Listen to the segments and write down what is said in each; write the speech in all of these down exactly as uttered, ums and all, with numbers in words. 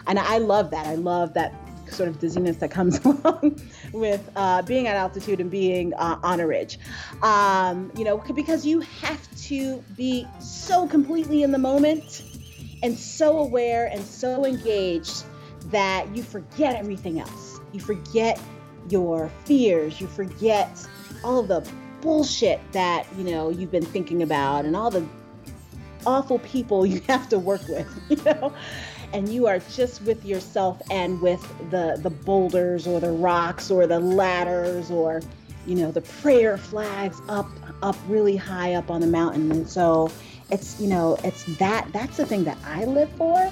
And I love that. I love that sort of dizziness that comes along with uh, being at altitude and being uh, on a ridge. Um, you know, because you have to be so completely in the moment and so aware and so engaged that you forget everything else. You forget your fears. You forget all of the bullshit that, you know, you've been thinking about and all the awful people you have to work with, you know? And you are just with yourself and with the the boulders or the rocks or the ladders or, you know, the prayer flags up, up really high up on the mountain. And so it's, you know, it's that, that's the thing that I live for.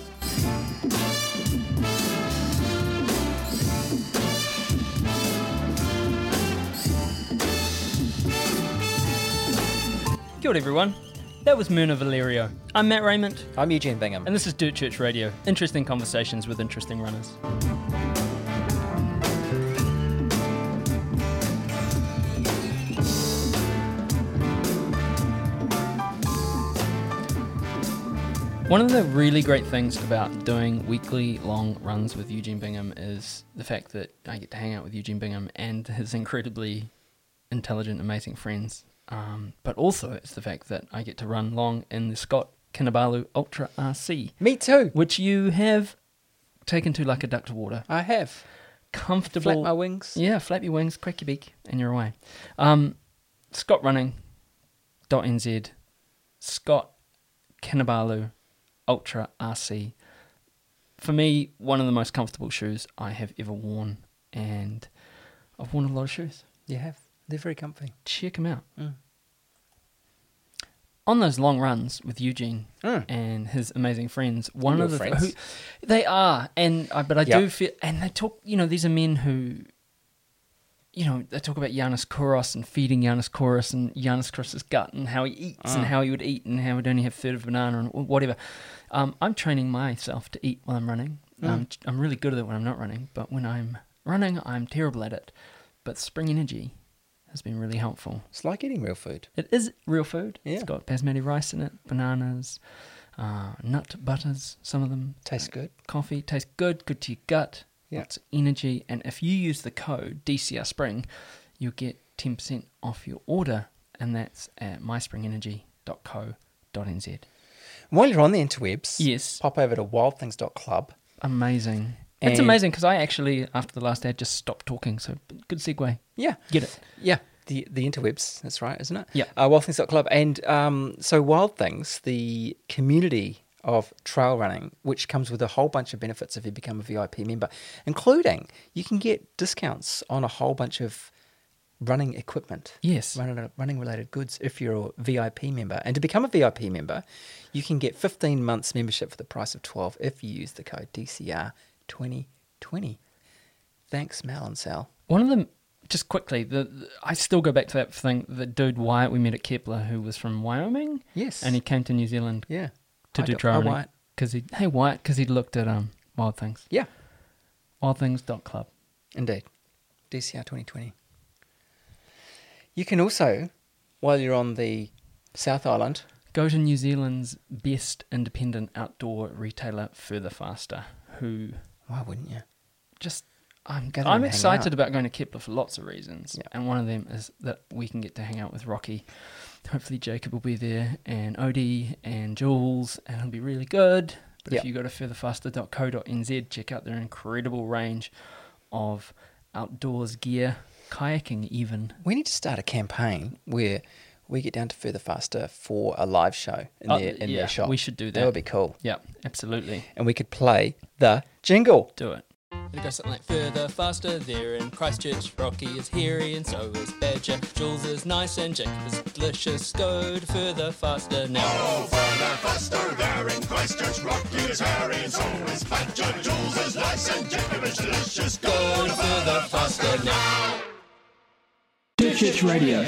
Kia ora everyone. That was Myrna Valerio. I'm Matt Raymond. I'm Eugene Bingham. And this is Dirt Church Radio. Interesting conversations with interesting runners. One of the really great things about doing weekly long runs with Eugene Bingham is the fact that I get to hang out with Eugene Bingham and his incredibly intelligent, amazing friends. Um, but also it's the fact that I get to run long in the Scott Kinabalu Ultra R C. Me too. Which you have taken to like a duck to water. I have. Comfortable. Flap my wings. Yeah, flap your wings, crack your beak, and you're away. Um, scott running dot n z, Scott Kinabalu Ultra R C. For me, one of the most comfortable shoes I have ever worn, and I've worn a lot of shoes. You have. They're very comfy. Check them out. Mm. On those long runs with Eugene mm. and his amazing friends, one Your of the friends. Th- who, they are, and I, but I yep. do feel, and they talk. You know, these are men who, you know, they talk about Giannis Kouros and feeding Giannis Kouros and Giannis Kouros's gut and how he eats mm. and how he would eat and how he would only have a third of a banana and whatever. Um, I'm training myself to eat while I'm running. Mm. Um, I'm really good at it when I'm not running, but when I'm running, I'm terrible at it. But Spring Energy has been really helpful. It's like eating real food. It is real food. Yeah. It's got basmati rice in it, bananas, uh, nut butters, some of them. Tastes good. Coffee, tastes good, good to your gut, Yeah. lots of energy. And if you use the code D C R Spring, you'll get ten percent off your order, and that's at my spring energy dot co dot n z. While you're on the interwebs, Yes. pop over to wild things dot club. Amazing. And it's amazing because I actually, after the last ad, just stopped talking. So good segue. Yeah. Get it. Yeah. The the interwebs, that's right, isn't it? Yeah. Uh, wild things dot club. And um, so Wild Things, the community of trail running, which comes with a whole bunch of benefits if you become a V I P member, including you can get discounts on a whole bunch of running equipment. Yes. Running, running related goods if you're a V I P member. And to become a V I P member, you can get fifteen months membership for the price of twelve if you use the code D C R twenty twenty. Thanks, Mal and Sal. One of them, just quickly, the, the I still go back to that thing, the dude Wyatt we met at Kepler who was from Wyoming. Yes. And he came to New Zealand Yeah. to Hi, do Doc- trail hi, running. Wyatt. Cause he, hey, Wyatt, because he'd looked at um Wild Things. Yeah. wild things dot club. Indeed. D C R twenty twenty. You can also, while you're on the South Island, Go to New Zealand's best independent outdoor retailer, Further Faster, who why wouldn't you? just... I'm, Go there I'm and hang excited out. about going to Kepler for lots of reasons. Yeah. And one of them is that we can get to hang out with Rocky. Hopefully Jacob will be there, and Odie, and Jules, and it'll be really good. But Yeah. if you go to further faster dot co dot n z, check out their incredible range of outdoors gear, kayaking even. We need to start a campaign where we get down to Further Faster for a live show in, Oh, their, in yeah, their shop. we should do that. That would be cool. Yeah, absolutely. And we could play the jingle. Do it. It goes something like further, faster, there in Christchurch. Rocky is hairy and so is Badger. Jules is nice and Jacob is delicious. Go to further, faster now. Oh, further, faster, there in Christchurch. Rocky is hairy and so is Badger. Jules is nice and Jacob is delicious. Go to further, faster now. Dirt Church Radio.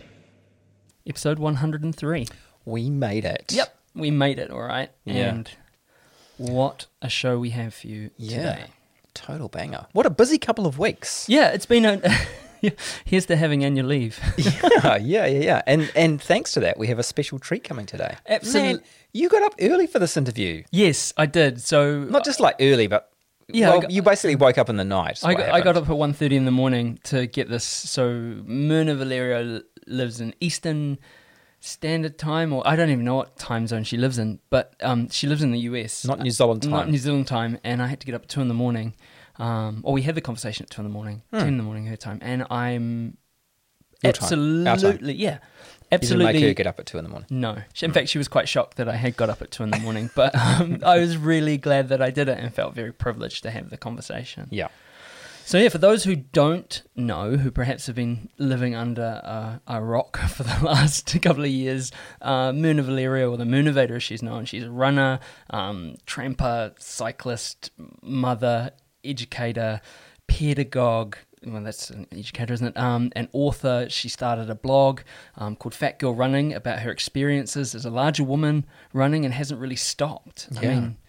Episode one hundred three. We made it. Yep, we made it, all right. Yeah. And what a show we have for you Yeah. today. Total banger. What a busy couple of weeks. Yeah, it's been a Here's to having annual leave. yeah, yeah, yeah, yeah. And and thanks to that, we have a special treat coming today. Absolutely. Man, you got up early for this interview. Yes, I did. So Not just like early, but Yeah, well, I got- you basically woke up in the night. is I what got, I got happened. up at one thirty in the morning to get this. So Myrna Valerio lives in Eastern Standard Time, or I don't even know what time zone she lives in, but um, she lives in the U S. Not New Zealand time. Not New Zealand time, and I had to get up at two in the morning. Um, or we had the conversation at two in the morning, Hmm. ten in the morning her time, and I'm Your time. Our time. absolutely, yeah, You didn't absolutely. make her get up at two in the morning. No. She- In fact, she was quite shocked that I had got up at two in the morning, but um, I was really glad that I did it and felt very privileged to have the conversation. Yeah. So, yeah, for those who don't know, who perhaps have been living under a, a rock for the last couple of years, uh, Myrna Valerio, or the Moonavator as she's known, she's a runner, um, tramper, cyclist, mother, educator, pedagogue. Well, that's an educator, isn't it? Um, an author. She started a blog um, called Fat Girl Running about her experiences as a larger woman running and hasn't really stopped. I Yeah. mean,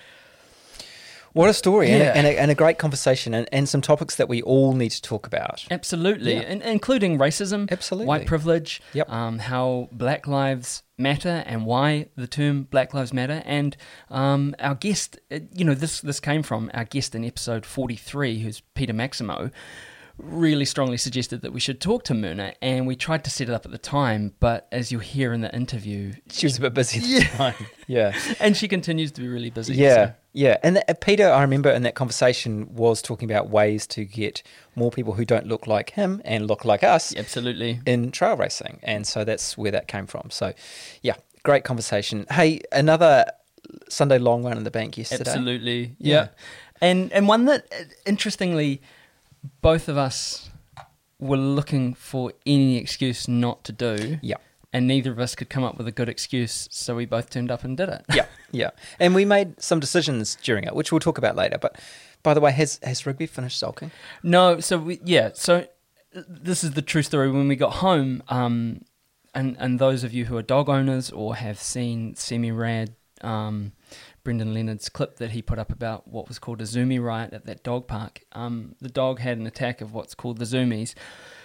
What a story, and, Yeah. a, and, a, and a great conversation, and, and some topics that we all need to talk about. absolutely, Yeah. in, including racism, Absolutely. white privilege, Yep. um, how Black Lives Matter and why the term Black Lives Matter. And um, our guest, uh, you know, this this came from our guest in episode forty-three, who's Peter Maximo, really strongly suggested that we should talk to Myrna, and we tried to set it up at the time, but as you hear in the interview, She was a bit busy at the time. Yeah. and she continues to be really busy. Yeah, so- yeah. And that, Peter, I remember in that conversation, was talking about ways to get more people who don't look like him and look like us absolutely. in trail racing. And so that's where that came from. So, yeah, great conversation. Hey, another Sunday long run in the bank yesterday. Absolutely, Yeah. yeah. And and one that, uh, interestingly, both of us were looking for any excuse not to do. Yeah. And neither of us could come up with a good excuse, so we both turned up and did it. Yeah, yeah. And we made some decisions during it, which we'll talk about later. But by the way, has has Rigby finished sulking? No, so we, yeah, so uh, this is the true story. When we got home, um, and and those of you who are dog owners or have seen semi-rad um, Brendan Leonard's clip that he put up about what was called a Zoomy riot at that dog park, um, the dog had an attack of what's called the Zoomies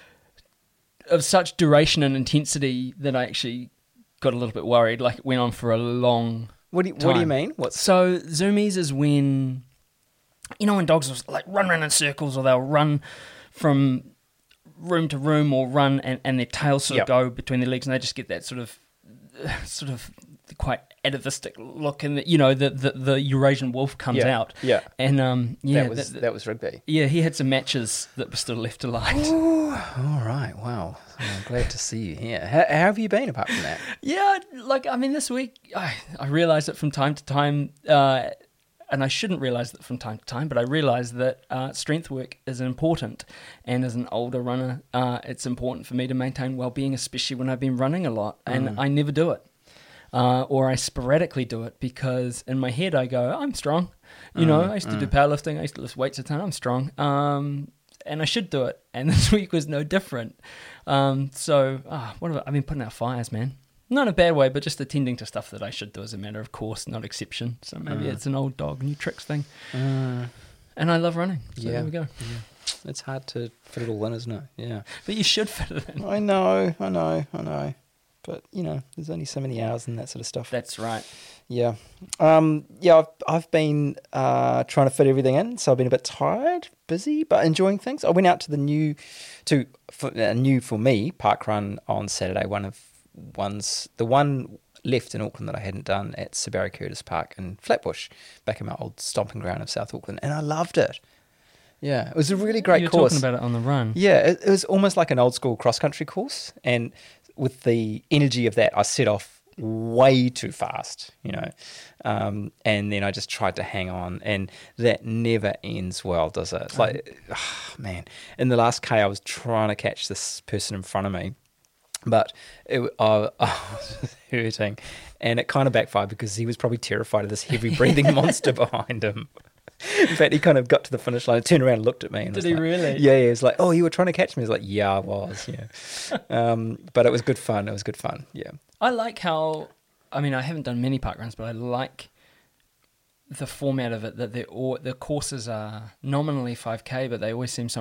of such duration and intensity that I actually got a little bit worried. Like it went on for a long What do you, what do you time. mean? What's So zoomies is when, you know, when dogs will like run around in circles, or they'll run from room to room, or run and, and their tails sort Yep. of go between their legs, and they just get that sort of, sort of quite atavistic look, and the, you know the, the the Eurasian wolf comes Yeah, out. yeah. and um yeah that was that- that was Rigby. yeah he had some matches that were still left to light. All right, wow. I'm glad to see you here. How, how have you been apart from that? Yeah, like I mean, this week I, I realize it from time to time, uh, and I shouldn't realize it from time to time, but I realize that uh, strength work is important, and as an older runner, uh, it's important for me to maintain well-being, especially when I've been running a lot, and I never do it, uh, or I sporadically do it because in my head I go, I'm strong, you know. I used to do powerlifting, I used to lift weights a ton, I'm strong. Um, and I should do it, and this week was no different. Um, so, ah, what have I, I've been putting out fires, man. Not in a bad way, but just attending to stuff that I should do as a matter of course, not exception. So maybe Mm. it's an old dog, new tricks thing. And I love running. So Yeah. there we go. It's hard to fit it all in, isn't it? Yeah. But you should fit it in. I know, I know, I know. But, you know, there's only so many hours and that sort of stuff. That's right. Yeah. Um, yeah, I've, I've been uh, trying to fit everything in, so I've been a bit tired, busy, but enjoying things. I went out to the new, to for, uh, new for me, park run on Saturday, one of ones, the one left in Auckland that I hadn't done at Sir Barry Curtis Park in Flatbush, back in my old stomping ground of South Auckland, and I loved it. Yeah, it was a really great You're course. talking about it on the run. Yeah, it, it was almost like an old school cross country course, and with the energy of that, I set off way too fast, you know, um, and then I just tried to hang on, and that never ends well, does it? It's like, oh, man, in the last K, I was trying to catch this person in front of me, but it, I, I was hurting, and it kind of backfired because he was probably terrified of this heavy breathing monster behind him. In fact, he kind of got to the finish line, turned around and looked at me. And Did was he like, really? Yeah, yeah. He was like, oh, you were trying to catch me? I was like, yeah, I was, yeah. um, but it was good fun. It was good fun, yeah. I like how, I mean, I haven't done many park runs, but I like the format of it, that they're all, the courses are nominally five K, but they always seem so much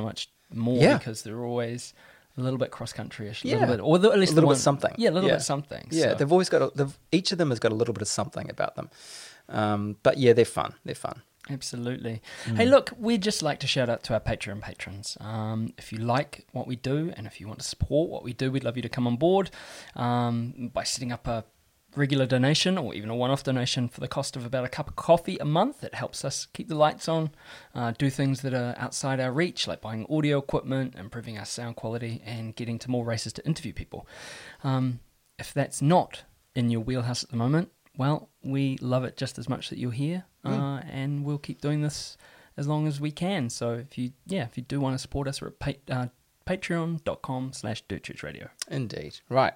more Yeah. because they're always a little bit cross country-ish, a Yeah. little bit, or the, at least A the little bit one- something. Yeah, a little Yeah. bit something. Yeah, so. they've always got a, they've, each of them has got a little bit of something about them. Um, but yeah, they're fun. They're fun. Absolutely. Mm. Hey, look, we'd just like to shout out to our Patreon patrons. Um, if you like what we do and if you want to support what we do, we'd love you to come on board um, by setting up a regular donation or even a one-off donation for the cost of about a cup of coffee a month. It helps us keep the lights on, uh, do things that are outside our reach, like buying audio equipment, improving our sound quality, and getting to more races to interview people. Um, if that's not in your wheelhouse at the moment, well, we love it just as much that you're here, uh, and we'll keep doing this as long as we can. So if you, yeah, if you do want to support us, we're at pa- uh, patreon.com slash Dirt Church Radio. Indeed. Right.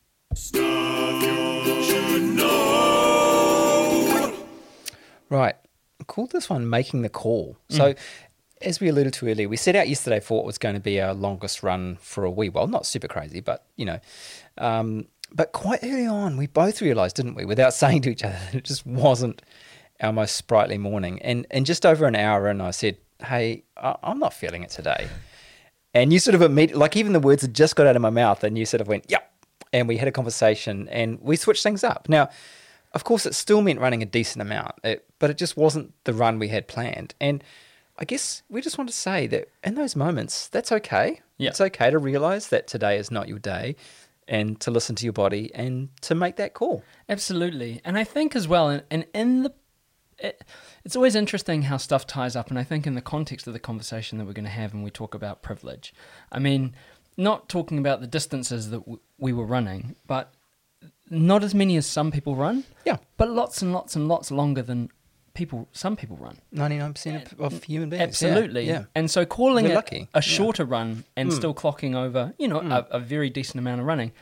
Right. I called this one Making the Call. So, as we alluded to earlier, we set out yesterday for what was going to be our longest run for a wee while. Not super crazy, but, you know. Um, but quite early on, we both realised, didn't we, without saying to each other, that it just wasn't our most sprightly morning. And, and just over an hour in, I said, hey, I- I'm not feeling it today. And you sort of immediately, like even the words had just got out of my mouth, and you sort of went, yep. And we had a conversation, and we switched things up. Now, of course, it still meant running a decent amount, it, but it just wasn't the run we had planned. And I guess we just want to say that in those moments, that's okay. Yeah. It's okay to realise that today is not your day, and to listen to your body and to make that call. Absolutely. And I think as well, and, and in the, it, it's always interesting how stuff ties up. And I think in the context of the conversation that we're going to have when we talk about privilege, I mean, not talking about the distances that w- we were running, but not as many as some people run. Yeah. But lots and lots and lots longer than people, some people run. ninety-nine percent of, of human beings. Absolutely. Yeah. yeah. And so calling We're it lucky. a Yeah. shorter run and Mm. still clocking over, you know, Mm. a, a very decent amount of running,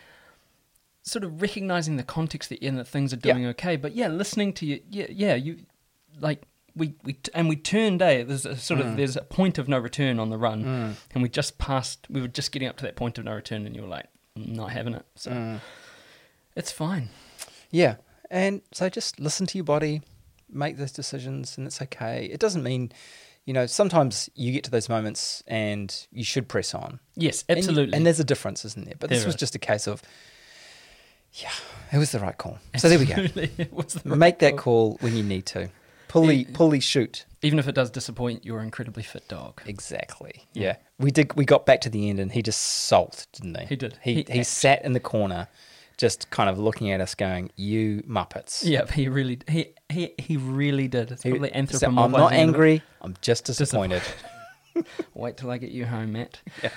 sort of recognizing the context that you're in, that things are Yeah. doing okay. But yeah, listening to you, yeah, yeah, you, like, we, we and we turned a, there's a sort of, Mm. there's a point of no return on the run. Mm. And we just passed, we were just getting up to that point of no return, and you were like, not having it. So Mm. it's fine. Yeah. And so just listen to your body, make those decisions, and it's okay. It doesn't mean, you know, sometimes you get to those moments and you should press on. Yes, And you- absolutely. And, there's a difference, isn't there? But this There was is. just a case of, yeah, it was the right call. So there we go. Absolutely. It was the right Make that call. call when you need to. Pulley, Yeah. pulley shoot. Even if it does disappoint your incredibly fit dog. Exactly. Yeah. Yeah. We did. We got back to the end, and he just sulked, didn't he? He did. He He he, act- sat in the corner, just kind of looking at us, going, "You muppets." Yeah, he really, he he he really did. It's He- probably so I'm anthropomorphizing. not him. angry. I'm just disappointed. Wait till I get you home, Matt.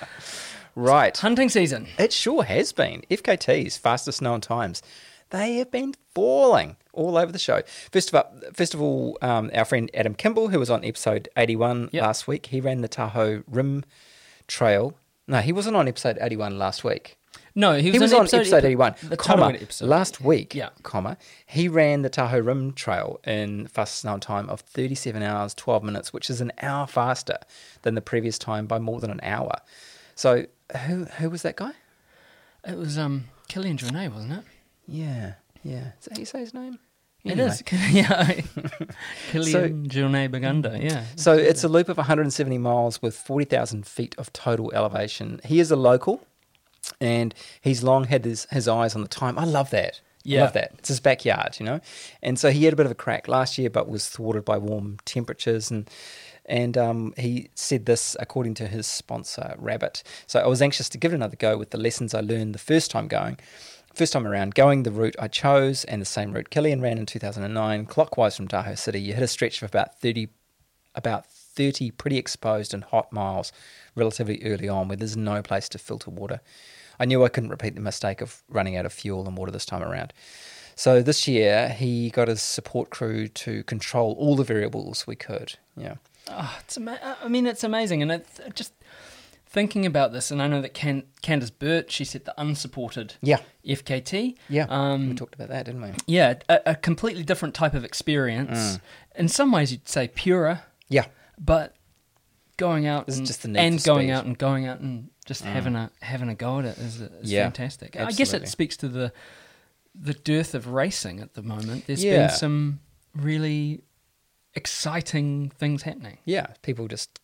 Right. Hunting season. It sure has been. F K T's fastest known times. They have been falling all over the show. First of all, first of all, um, our friend Adam Kimball, who was on episode eighty-one Yep. last week, he ran the Tahoe Rim Trail. No, he wasn't on episode eighty-one last week. No, he was, He was on on episode, epi- eighty-one, The comma, Tahoe episode. last week, Yeah. comma, he ran the Tahoe Rim Trail in fastest known time of thirty-seven hours, twelve minutes, which is an hour faster than the previous time by more than an hour. So who who was that guy? It was um Killian Jornet, wasn't it? Yeah, yeah. Is that how you say his name? It Anyway. is. Yeah. Killian Jornet Bagunda, yeah. So it's a loop of one hundred seventy miles with forty thousand feet of total elevation. He is a local, and he's long had his, his eyes on the time. I love that. I Yeah. love that. It's his backyard, you know. And so he had a bit of a crack last year, but was thwarted by warm temperatures. And and um, he said this according to his sponsor, Rabbit. So I was anxious to give it another go with the lessons I learned the first time going. First time around, going the route I chose and the same route Killian ran in two thousand nine, clockwise from Tahoe City. You hit a stretch of about thirty, about thirty pretty exposed and hot miles relatively early on where there's no place to filter water. I knew I couldn't repeat the mistake of running out of fuel and water this time around. So this year, he got his support crew to control all the variables we could. Yeah. Oh, it's ama- I mean, it's amazing. And it's just thinking about this, and I know that Can- Candice Burt, she set the unsupported Yeah. F K T. Yeah. Um, we talked about that, didn't we? Yeah, a, a completely different type of experience. Mm. In some ways, you'd say purer, Yeah. but going out This is and, just the need and for going speed. out and going out and just having a having a go at it is, is Yeah, fantastic. I guess it absolutely. speaks to the the dearth of racing at the moment. There's Yeah. been some really exciting things happening. Yeah. People just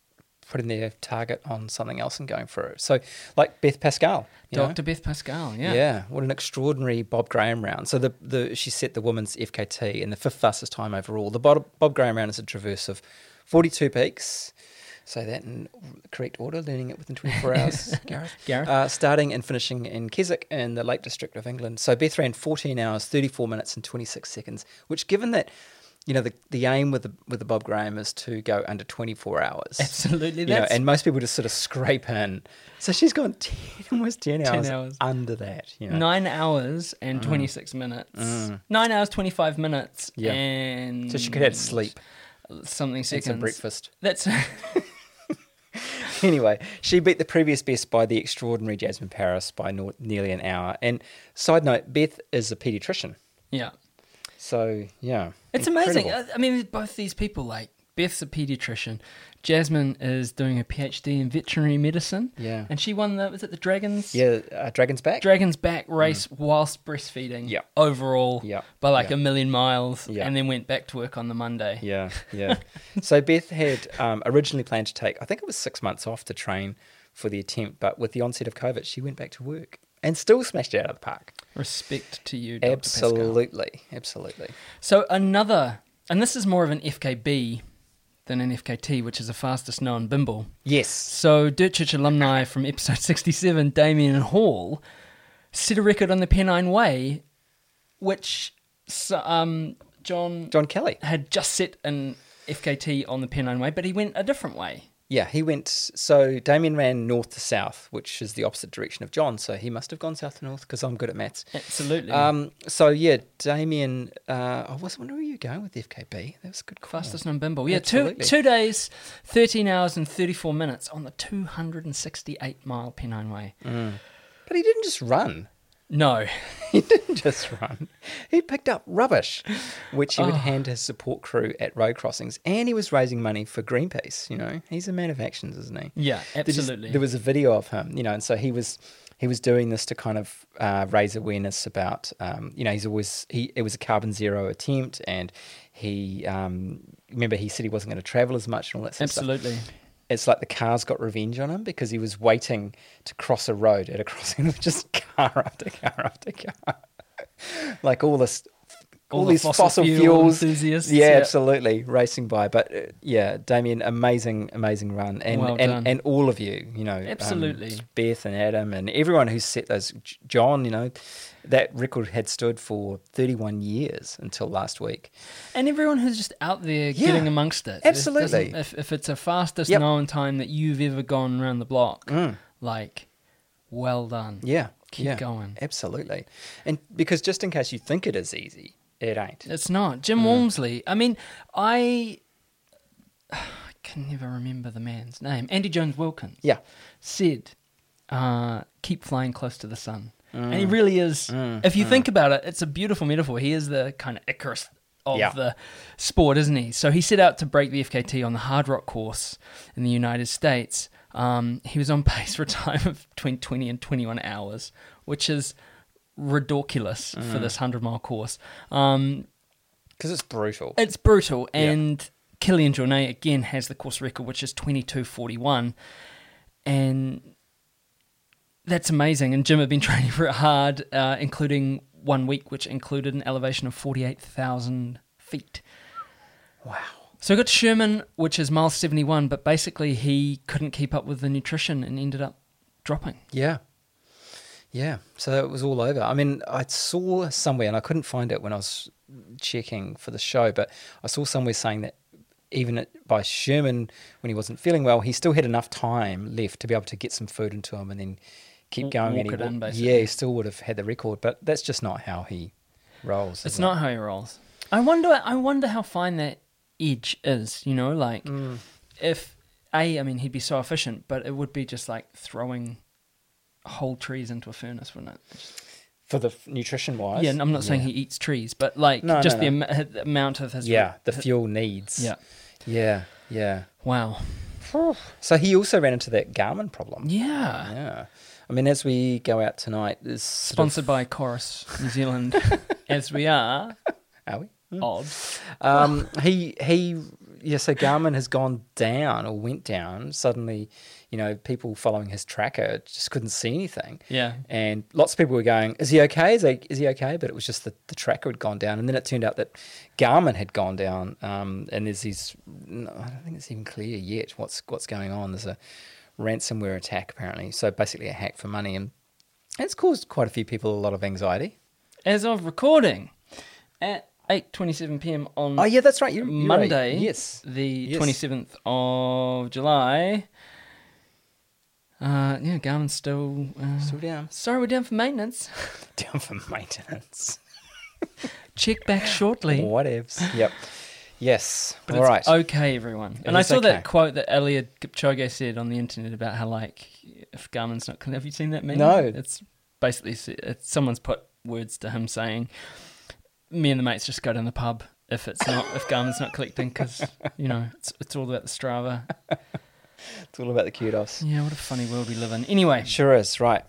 putting their target on something else and going for it. So, like Beth Pascal, you know? Doctor Beth Pascal, yeah. Yeah, what an extraordinary Bob Graham round. So the, the she set the women's F K T in the fifth fastest time overall. The Bob, Bob Graham round is a traverse of forty-two peaks. Say that in correct order, learning it within twenty-four hours, Gareth. Gareth. Uh, starting and finishing in Keswick in the Lake District of England. So Beth ran fourteen hours, thirty-four minutes and twenty-six seconds, which given that, you know, the, the aim with the with the Bob Graham is to go under twenty-four hours. Absolutely. You know, That's and most people just sort of scrape in. So she's gone ten, almost ten, ten hours, hours. under that. You know. nine hours and twenty-six minutes. Mm. Nine hours, twenty-five minutes, Yeah. and... So she could have sleep Something and seconds. some breakfast. That's... Anyway, she beat the previous best by the extraordinary Jasmine Paris by no, nearly an hour. And side note, Beth is a paediatrician. yeah. So, yeah. It's incredible. amazing. I I mean, both these people, like, Beth's a paediatrician. Jasmine is doing a PhD in veterinary medicine. Yeah. And she won the, was it the Dragons? Yeah, uh, Dragon's Back? Dragons Back race whilst breastfeeding. Yeah. Overall. Yeah. By like Yeah. a million miles. Yeah. And then went back to work on the Monday. Yeah, yeah. So Beth had um, originally planned to take, I think it was six months off to train for the attempt, but with the onset of COVID, she went back to work and still smashed it out of the park. Respect to you, Doctor Pascal. Absolutely, absolutely. So another, and this is more of an F K B than an F K T, which is the fastest known bimble. Yes. So Dirt Church alumni from episode sixty-seven, Damien Hall, set a record on the Pennine Way, which so, um, John, John Kelly. had just set an F K T on the Pennine Way, but he went a different way. Yeah, he went, so Damien ran north to south, which is the opposite direction of John, so he must have gone south to north because I'm good at maths. Absolutely. Um, so yeah, Damien, uh, I was wondering where you were going with the F K B. That was a good call. Fastest known bimble. Yeah, two, Absolutely. two days, thirteen hours and thirty-four minutes on the two hundred sixty-eight mile Pennine Way. Mm. But he didn't just run. No. He didn't just run. He picked up rubbish, which he would Oh. hand to his support crew at road crossings. And he was raising money for Greenpeace, you know. He's a man of actions, isn't he? Yeah, There just- absolutely. There was a video of him, you know, and so he was he was doing this to kind of uh, raise awareness about, um, you know, he's always, he it was a carbon zero attempt, and he, um, remember he said he wasn't going to travel as much and all that sort of stuff. Absolutely. It's like the cars got revenge on him because he was waiting to cross a road at a crossing with just car after car after car. Like all this, all, All the these fossil fossil, fuel fuels. enthusiasts, Yeah, yeah. absolutely. Racing by. But uh, yeah, Damien, amazing, amazing run. And, Well and, done. and all of you, you know. um, Absolutely. Beth and Adam and everyone who's set those, J- John, you know, that record had stood for thirty-one years until last week. And everyone who's just out there Yeah, getting amongst it. It absolutely. doesn't- If, if it's a fastest Yep. known time that you've ever gone around the block, Mm. like, well done. Yeah. Keep yeah, going. Absolutely. And because just in case you think it is easy, it ain't. It's not. Jim Walmsley. I mean, I... I can never remember the man's name. Andy Jones Wilkins Yeah. said, uh, keep flying close to the sun. And Mm. he really is. If you think about it, it's a beautiful metaphor. He is the kind of Icarus of Yeah. the sport, isn't he? So he set out to break the F K T on the Hard Rock course in the United States. Um, he was on pace for a time of between twenty and twenty-one hours, which is ridiculous for this hundred-mile course. Um, Because it's brutal. it's brutal, and Killian Jornet again has the course record, which is twenty-two forty-one, and that's amazing. And Jim had been training for it hard, uh, including one week, which included an elevation of forty-eight thousand feet. Wow. So we got to Sherman, which is mile seventy-one, but basically he couldn't keep up with the nutrition and ended up dropping. Yeah. Yeah. So it was all over. I mean, I saw somewhere, and I couldn't find it when I was checking for the show, but I saw somewhere saying that even at, by Sherman, when he wasn't feeling well, he still had enough time left to be able to get some food into him and then keep Walk- going. walk and he it in, wa- basically. Yeah, he still would have had the record, but that's just not how he rolls. It's is it? not how he rolls. I wonder. I wonder how fine that edge is. You know, like Mm. if a, I mean, he'd be so efficient, but it would be just like throwing whole trees into a furnace, wouldn't it? Just- For the f- nutrition wise. yeah, and I'm not saying yeah. he eats trees, but like No, just no, the, no. am- the amount of his Yeah, the his- fuel needs. Yeah. Yeah, yeah. Wow. So he also ran into that Garmin problem. Yeah. Yeah. I mean, as we go out tonight, is sort Sponsored by Chorus New Zealand, as we are. of, are we? Odd. Um, he he yeah, so Garmin has gone down or went down. Suddenly, you know, people following his tracker just couldn't see anything. Yeah. And lots of people were going, is he okay? Is he, is he okay? But it was just that the tracker had gone down. And then it turned out that Garmin had gone down. Um, and there's these, no, I don't think it's even clear yet what's what's going on. There's a ransomware attack apparently. So basically a hack for money. And it's caused quite a few people a lot of anxiety. As of recording, at eight twenty-seven p.m. on Oh, yeah, that's right. You're, you're Monday, right. Yes. the Yes. twenty-seventh of July. Uh, yeah, Garmin's still... Uh, Still down. sorry, we're down for maintenance. Down for maintenance. Check back shortly. Whatevs. Yep. Yes. But All it's right. okay, everyone. It and I is saw okay. that quote that Eliud Kipchoge said on the internet about how, like, if Garmin's not... Have you seen that meme? No. It's basically... It's, someone's put words to him saying, me and the mates just go down the pub if it's not... if Garmin's not collecting, because, you know, it's, it's all about the Strava. It's all about the kudos. Yeah, what a funny world we live in. Anyway. Sure is. Right.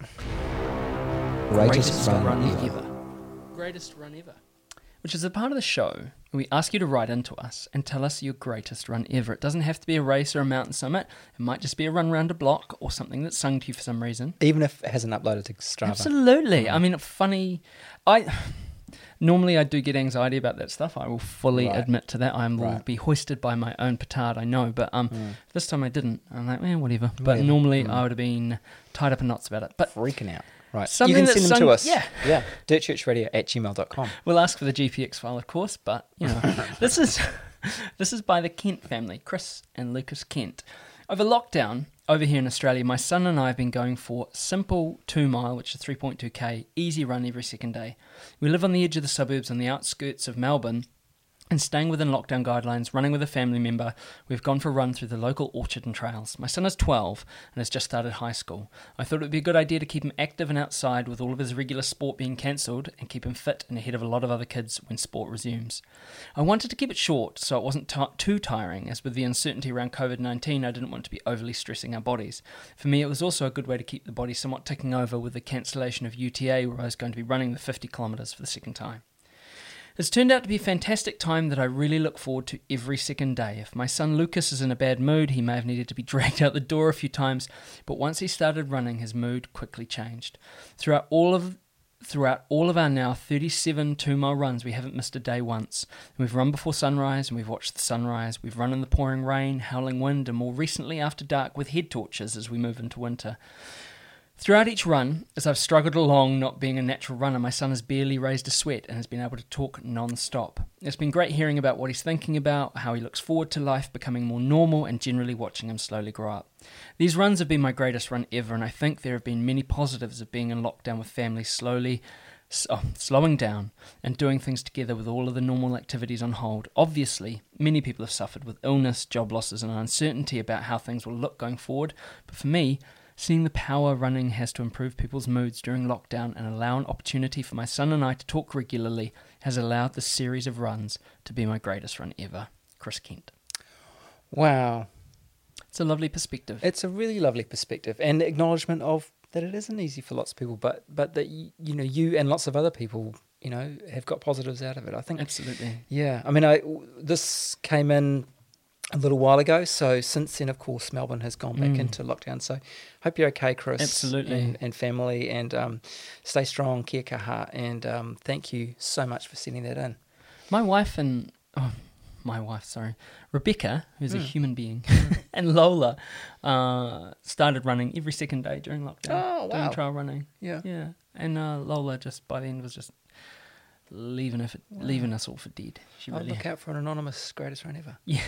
Greatest run ever. Greatest run ever. Which is a part of the show where we ask you to write into us and tell us your greatest run ever. It doesn't have to be a race or a mountain summit. It might just be a run round a block or something that's sung to you for some reason. Even if it hasn't uploaded to Strava. Absolutely. I mean, funny. I normally I do get anxiety about that stuff. I will fully Right. admit to that. I will Right. be hoisted by my own petard. I know, but um, Mm. this time I didn't. I'm like, eh, whatever. But Whatever. normally Mm. I would have been tied up in knots about it. But Freaking out. Right. Something you can that's send them sung- to us. yeah. Yeah. dirtchurchradio at gmail dot com. we'll ask for the G P X file, of course, but, you know, this is this is by the Kent family, Chris and Lucas Kent. Over lockdown, over here in Australia, my son and I have been going for simple two-mile, which is three point two k, easy run every second day. We live on the edge of the suburbs on the outskirts of Melbourne, and staying within lockdown guidelines, running with a family member, we've gone for a run through the local orchard and trails. My son is twelve and has just started high school. I thought it would be a good idea to keep him active and outside with all of his regular sport being cancelled and keep him fit and ahead of a lot of other kids when sport resumes. I wanted to keep it short so it wasn't t- too tiring, as with the uncertainty around covid nineteen I didn't want to be overly stressing our bodies. For me it was also a good way to keep the body somewhat ticking over with the cancellation of U T A, where I was going to be running the fifty kilometres for the second time. It's turned out to be a fantastic time that I really look forward to every second day. If my son Lucas is in a bad mood, he may have needed to be dragged out the door a few times, but once he started running, his mood quickly changed. Throughout all of throughout all of our now thirty-seven two-mile runs, we haven't missed a day once. We've run before sunrise and we've watched the sunrise. We've run in the pouring rain, howling wind, and more recently after dark with head torches as we move into winter. Throughout each run, as I've struggled along not being a natural runner, my son has barely raised a sweat and has been able to talk non-stop. It's been great hearing about what he's thinking about, how he looks forward to life becoming more normal, and generally watching him slowly grow up. These runs have been my greatest run ever, and I think there have been many positives of being in lockdown with families slowly oh, slowing down and doing things together with all of the normal activities on hold. Obviously, many people have suffered with illness, job losses, and uncertainty about how things will look going forward, but for me, seeing the power running has to improve people's moods during lockdown and allow an opportunity for my son and I to talk regularly has allowed this series of runs to be my greatest run ever. Chris Kent. Wow. It's a lovely perspective. It's a really lovely perspective and acknowledgement of that it isn't easy for lots of people, but but that you, you know you and lots of other people you know have got positives out of it. I think Absolutely. Yeah, I mean, I this came in a little while ago, so since then, of course, Melbourne has gone back Mm. into lockdown. So, hope you're okay, Chris. Absolutely. and, and family, and um, stay strong, kia kaha, and um, thank you so much for sending that in. My wife and... Oh, my wife, sorry. Rebecca, who's a Mm. human being, and Lola uh, started running every second day during lockdown. Oh, wow. Doing trail running. Yeah. Yeah. And uh, Lola just, by the end, was just leaving, her for, leaving us all for dead. She I'll really look out for an anonymous greatest run ever. Yeah.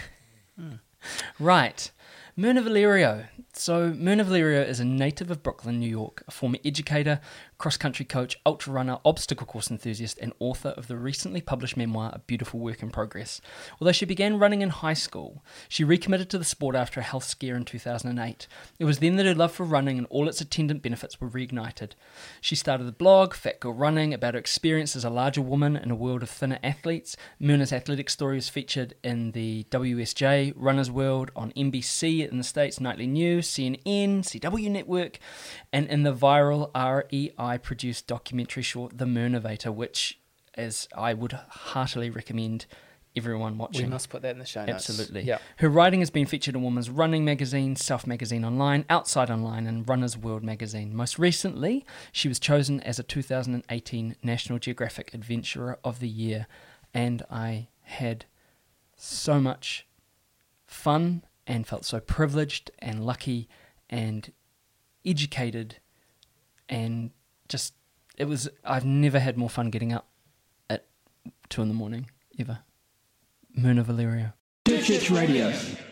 Right. Myrna Valerio. So Myrna Valerio is a native of Brooklyn, New York, a former educator, cross-country coach, ultra-runner, obstacle course enthusiast, and author of the recently published memoir, A Beautiful Work in Progress. Although she began running in high school, she recommitted to the sport after a health scare in two thousand eight. It was then that her love for running and all its attendant benefits were reignited. She started the blog, Fat Girl Running, about her experience as a larger woman in a world of thinner athletes. Myrna's athletic story was featured in the W S J, Runner's World, on N B C in the States, Nightly News, C N N, C W Network, and in the viral R E I-produced documentary short The Myrnavator, which, as I would heartily recommend everyone watching. We must put that in the show notes. Absolutely. Yeah. Her writing has been featured in Women's Running Magazine, Self Magazine Online, Outside Online, and Runner's World Magazine. Most recently, she was chosen as a two thousand eighteen National Geographic Adventurer of the Year, and I had so much fun and felt so privileged and lucky and educated, and just, it was, I've never had more fun getting up at two in the morning, ever. Myrna Valerio. Church Radio.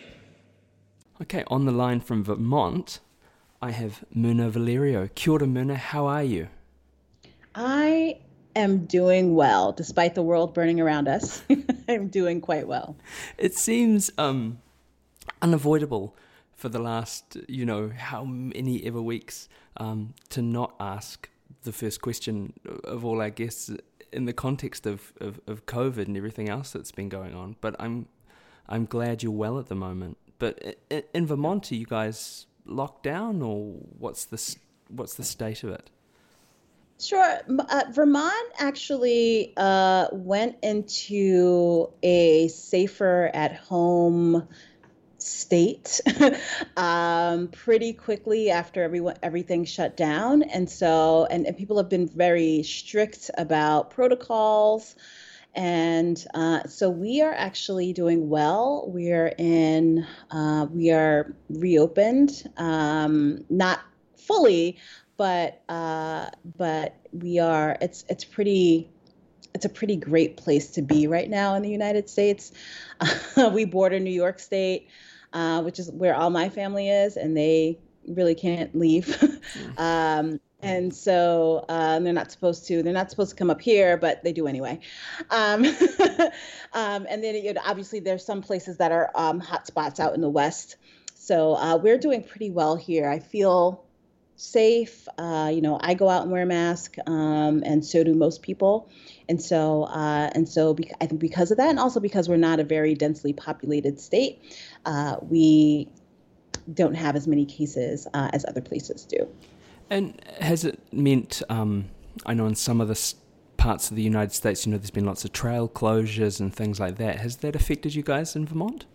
Okay, on the line from Vermont, I have Myrna Valerio. Kia ora, Myrna, how are you? I am doing well, despite the world burning around us. I'm doing quite well. It seems um, unavoidable for the last, you know, how many ever weeks um, to not ask the first question of all our guests in the context of, of, of COVID and everything else that's been going on. But I'm I'm glad you're well at the moment. But in, in Vermont, are you guys locked down, or what's the what's the state of it? Sure. Uh, Vermont actually uh, went into a safer at home state um, pretty quickly after everyone everything shut down, and so and, and people have been very strict about protocols, and uh, so we are actually doing well. We are in uh, we are reopened, um, not fully, but uh, but we are. It's it's pretty. It's a pretty great place to be right now in the United States. Uh, we border New York State, uh, which is where all my family is, and they really can't leave. um, and so uh, they're not supposed to. They're not supposed to come up here, but they do anyway. Um, um, and then you know, obviously there's some places that are um, hot spots out in the West. So uh, we're doing pretty well here. I feel safe. Uh, you know, I go out and wear a mask, um, and so do most people. And so, uh, and so, be- I think because of that, and also because we're not a very densely populated state, uh, we don't have as many cases uh, as other places do. And has it meant, um, I know in some of the s- parts of the United States, you know, there's been lots of trail closures and things like that. Has that affected you guys in Vermont?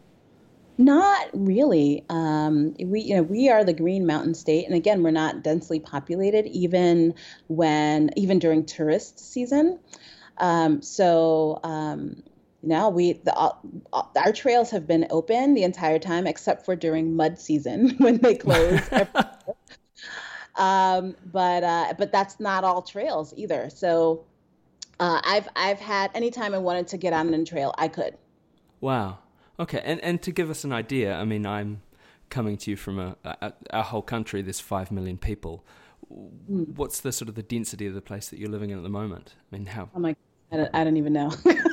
Not really. Um, we, you know, we are the Green Mountain State, and again, we're not densely populated, even when, even during tourist season. Um, so um, now we, the, uh, our trails have been open the entire time, except for during mud season when they close. um, but uh, but that's not all trails either. So uh, I've I've had anytime I wanted to get on a trail, I could. Wow. Okay, and and to give us an idea, I mean, I'm coming to you from a, a our whole country. There's five million people. Mm. What's the sort of the density of the place that you're living in at the moment? I mean, how? Oh my, I don't, I don't even know.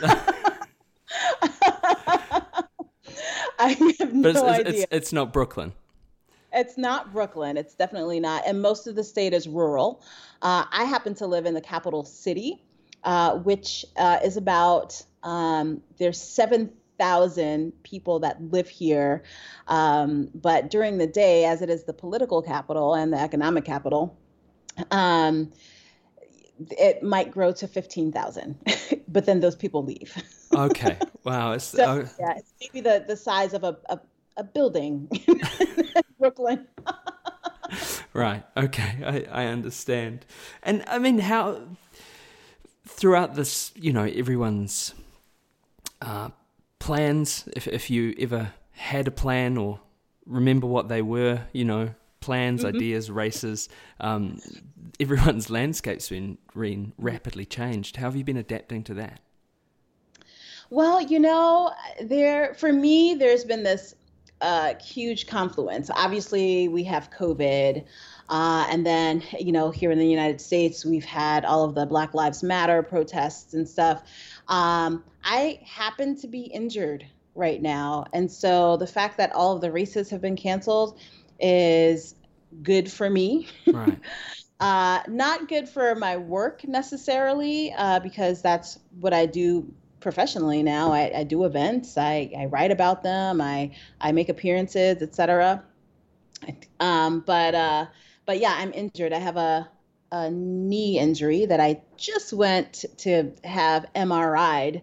I have no but it's, idea. It's, it's not Brooklyn. It's not Brooklyn. It's definitely not. And most of the state is rural. Uh, I happen to live in the capital city, uh, which uh, is about um, there's seven thousand people that live here. Um, but during the day, as it is the political capital and the economic capital, um, it might grow to fifteen thousand, but then those people leave. Okay. Wow. It's, so, uh, yeah, it's maybe the, the size of a, a, a building in Brooklyn. Right. Okay. I, I understand. And I mean, how throughout this, you know, everyone's uh, plans, if if you ever had a plan or remember what they were, you know, plans, mm-hmm. ideas, races, um, everyone's landscape's been, been rapidly changed. How have you been adapting to that? Well, you know, there for me, there's been this uh, huge confluence. Obviously, we have COVID. Uh, and then, you know, here in the United States, we've had all of the Black Lives Matter protests and stuff. Um, I happen to be injured right now. And so the fact that all of the races have been canceled is good for me. Right. uh, not good for my work necessarily, uh, because that's what I do professionally now. I, I do events, I, I write about them, I, I make appearances, et cetera. Um, but, uh, but yeah, I'm injured. I have a, a knee injury that I just went to have M R I'd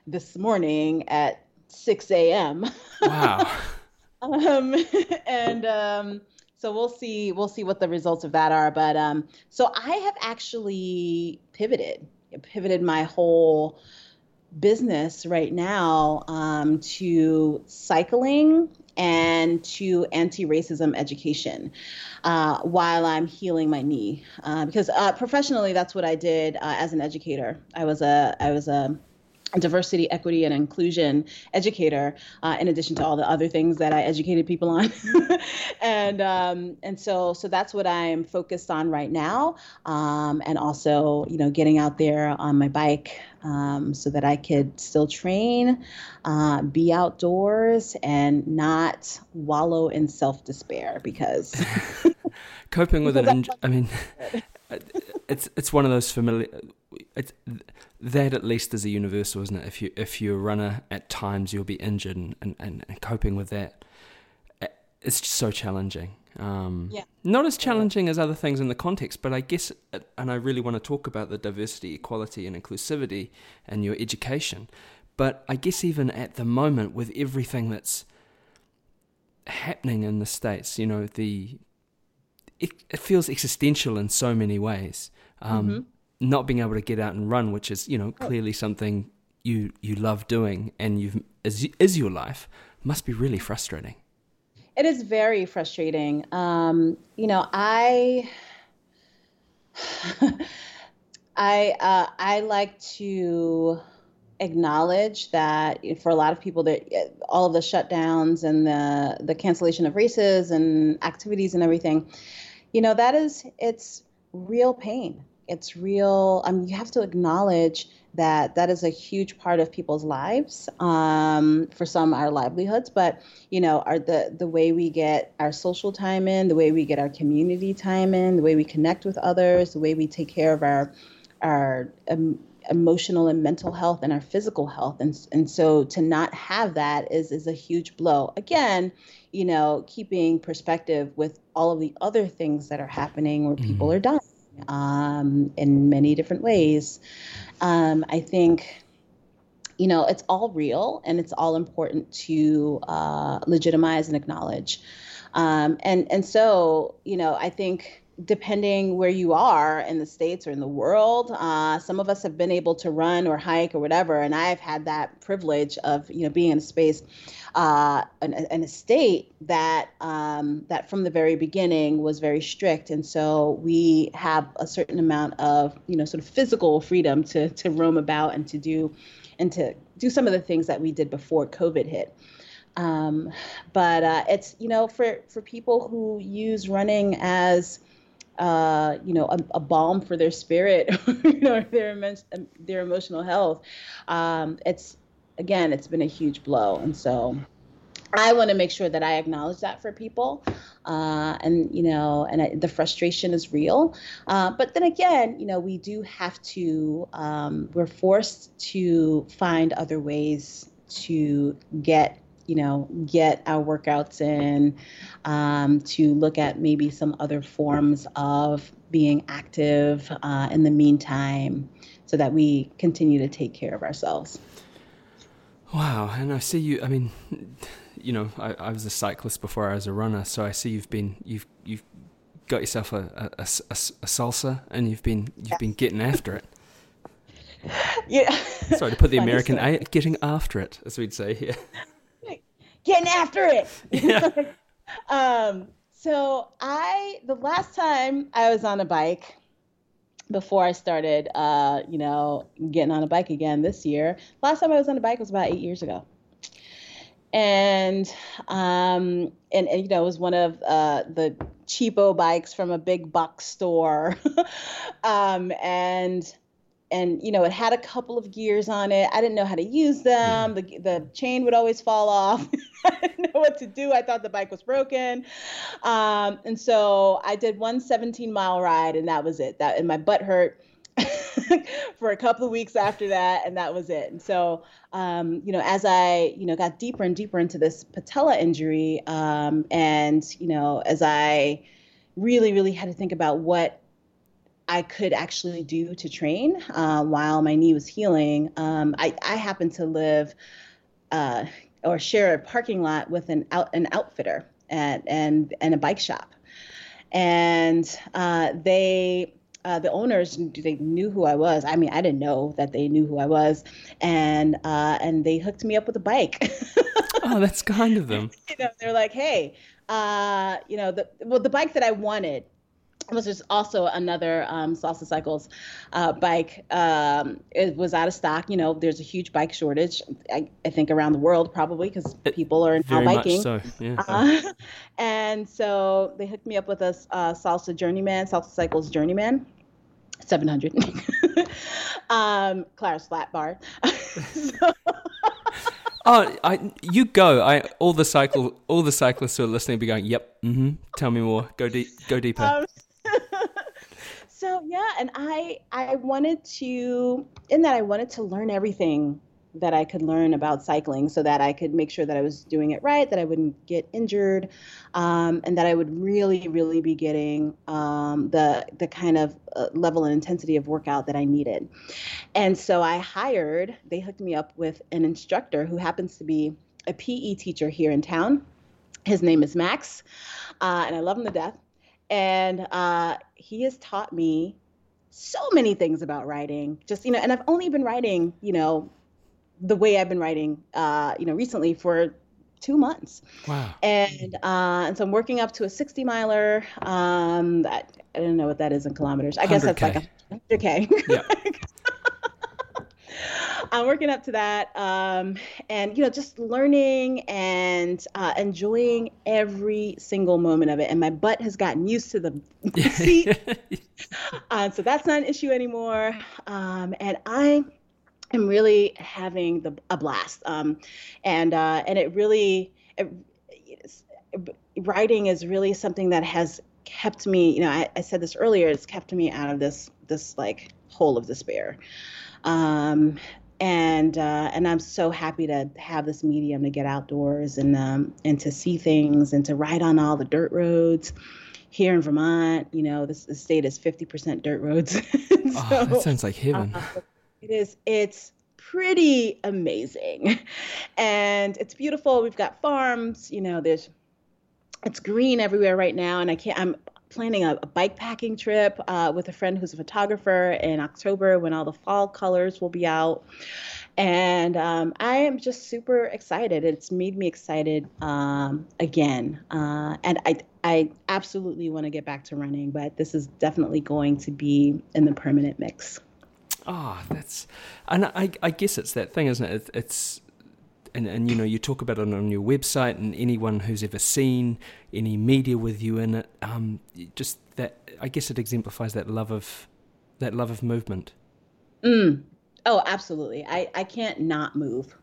this morning at six a.m. Wow. um, and um, so we'll see. We'll see what the results of that are. But um, so I have actually pivoted, pivoted my whole business right now um, to cycling and to anti-racism education uh, while I'm healing my knee. Uh, because uh, professionally, that's what I did uh, as an educator. I was a I was a diversity, equity, and inclusion educator, uh, in addition to all the other things that I educated people on. and um, and so so that's what I'm focused on right now. Um, and also, you know, getting out there on my bike um, so that I could still train, uh, be outdoors, and not wallow in self-despair because Coping with an injury, I mean, it's it's one of those familiar. It's, that at least is a universal, isn't it? If you if you're a runner, at times you'll be injured, and, and, and coping with that, it's just so challenging. Um, yeah. Not as challenging as other things in the context, but I guess, and I really want to talk about the diversity, equality, and inclusivity, and your education. But I guess even at the moment, with everything that's happening in the States, you know, the it, it feels existential in so many ways. Um, mm-hmm. Not being able to get out and run, which is, you know, clearly something you you love doing and you've is is your life, must be really frustrating. It is very frustrating. Um, you know, I I uh, I like to acknowledge that for a lot of people that all of the shutdowns and the the cancellation of races and activities and everything, you know, that is it's real pain. It's real. I mean, you have to acknowledge that that is a huge part of people's lives. Um, for some, our livelihoods, but you know, are the the way we get our social time in, the way we get our community time in, the way we connect with others, the way we take care of our our um, emotional and mental health and our physical health, and and so to not have that is is a huge blow. Again, you know, keeping perspective with all of the other things that are happening where people mm-hmm. are dying. Um, in many different ways. Um, I think, you know, it's all real and it's all important to uh, legitimize and acknowledge. Um, and, and so, you know, I think depending where you are in the States or in the world, uh, some of us have been able to run or hike or whatever. And I've had that privilege of, you know, being in a space, uh, in, in a state that, um, that from the very beginning was very strict. And so we have a certain amount of, you know, sort of physical freedom to, to roam about and to do, and to do some of the things that we did before COVID hit. Um, but uh, it's, you know, for, for people who use running as, uh, you know, a, a balm for their spirit, you know, their immense, their emotional health. Um, it's, again, it's been a huge blow. And so I want to make sure that I acknowledge that for people. Uh, and, you know, and I, the frustration is real. Uh, but then again, you know, we do have to, um, we're forced to find other ways to get you know, get our workouts in, um, to look at maybe some other forms of being active uh, in the meantime so that we continue to take care of ourselves. Wow. And I see you, I mean, you know, I, I was a cyclist before I was a runner, so I see you've been, you've, you've got yourself a, a, a, a salsa and you've been, you've yes. been getting after it. Yeah. Sorry to put the American, a, getting after it, as we'd say here. Getting after it. Yeah. um, so I, the last time I was on a bike before I started, uh, you know, getting on a bike again this year, last time I was on a bike was about eight years ago. And, um, and, and you know, it was one of uh, the cheapo bikes from a big box store. um, and And, you know, it had a couple of gears on it. I didn't know how to use them. The the chain would always fall off. I didn't know what to do. I thought the bike was broken. Um, and so I did one seventeen mile ride and that was it. That and my butt hurt for a couple of weeks after that. And that was it. And so, um, you know, as I, you know, got deeper and deeper into this patella injury um, and, you know, as I really, really had to think about what I could actually do to train uh, while my knee was healing. Um, I, I happen to live uh, or share a parking lot with an out an outfitter at, and and a bike shop, and uh, they. Uh, the owners, they knew who I was. I mean, I didn't know that they knew who I was, and uh, and they hooked me up with a bike. Oh, that's kind of them. You know, they're like, hey, uh, you know, the well, the bike that I wanted was just also another um, Salsa Cycles uh, bike. Um, it was out of stock. You know, there's a huge bike shortage, I, I think, around the world probably because people are now Very biking. much so, yeah. Uh, and so they hooked me up with a uh, Salsa Journeyman, Salsa Cycles Journeyman, seven hundred. um, Clara's flat bar. So, Oh, I you go. I all the cycle all the cyclists who are listening be going, yep, mm-hmm. Tell me more. Go deep. Go deeper. Um, so yeah, and I I wanted to in that I wanted to learn everything that I could learn about cycling so that I could make sure that I was doing it right, that I wouldn't get injured, um, and that I would really, really be getting um, the the kind of uh, level and intensity of workout that I needed. And so I hired, they hooked me up with an instructor who happens to be a P E teacher here in town. His name is Max, uh, and I love him to death. And uh, he has taught me so many things about riding, just, you know, and I've only been riding, you know, the way I've been writing, uh, you know, recently for two months. Wow. And uh, and so I'm working up to a sixty miler. Um, I, I don't know what that is in kilometers. I guess that's like a one hundred K. Yeah. I'm working up to that, um, and you know, just learning and uh, enjoying every single moment of it. And my butt has gotten used to the seat, uh, so that's not an issue anymore. Um, and I. I'm really having the, a blast, um, and uh, and it really, it, it's, writing is really something that has kept me. You know, I, I said this earlier. It's kept me out of this this like hole of despair, um, and uh, and I'm so happy to have this medium to get outdoors and um, and to see things and to ride on all the dirt roads. Here in Vermont, you know, this the state is fifty percent dirt roads. So, oh, that sounds like heaven. Uh, It is, it's pretty amazing. And it's beautiful. We've got farms, you know, there's, it's green everywhere right now. And I can't, I'm planning a, a bike packing trip uh, with a friend who's a photographer in October when all the fall colors will be out. And um, I am just super excited. It's made me excited um, again. Uh, and I, I absolutely want to get back to running, but this is definitely going to be in the permanent mix. Oh, that's, and I, I guess it's that thing, isn't it? it it's, and, and you know, you talk about it on your website, and anyone who's ever seen any media with you in it, um, just that, I guess it exemplifies that love of, that love of movement. Mm. Oh, absolutely. I, I can't not move.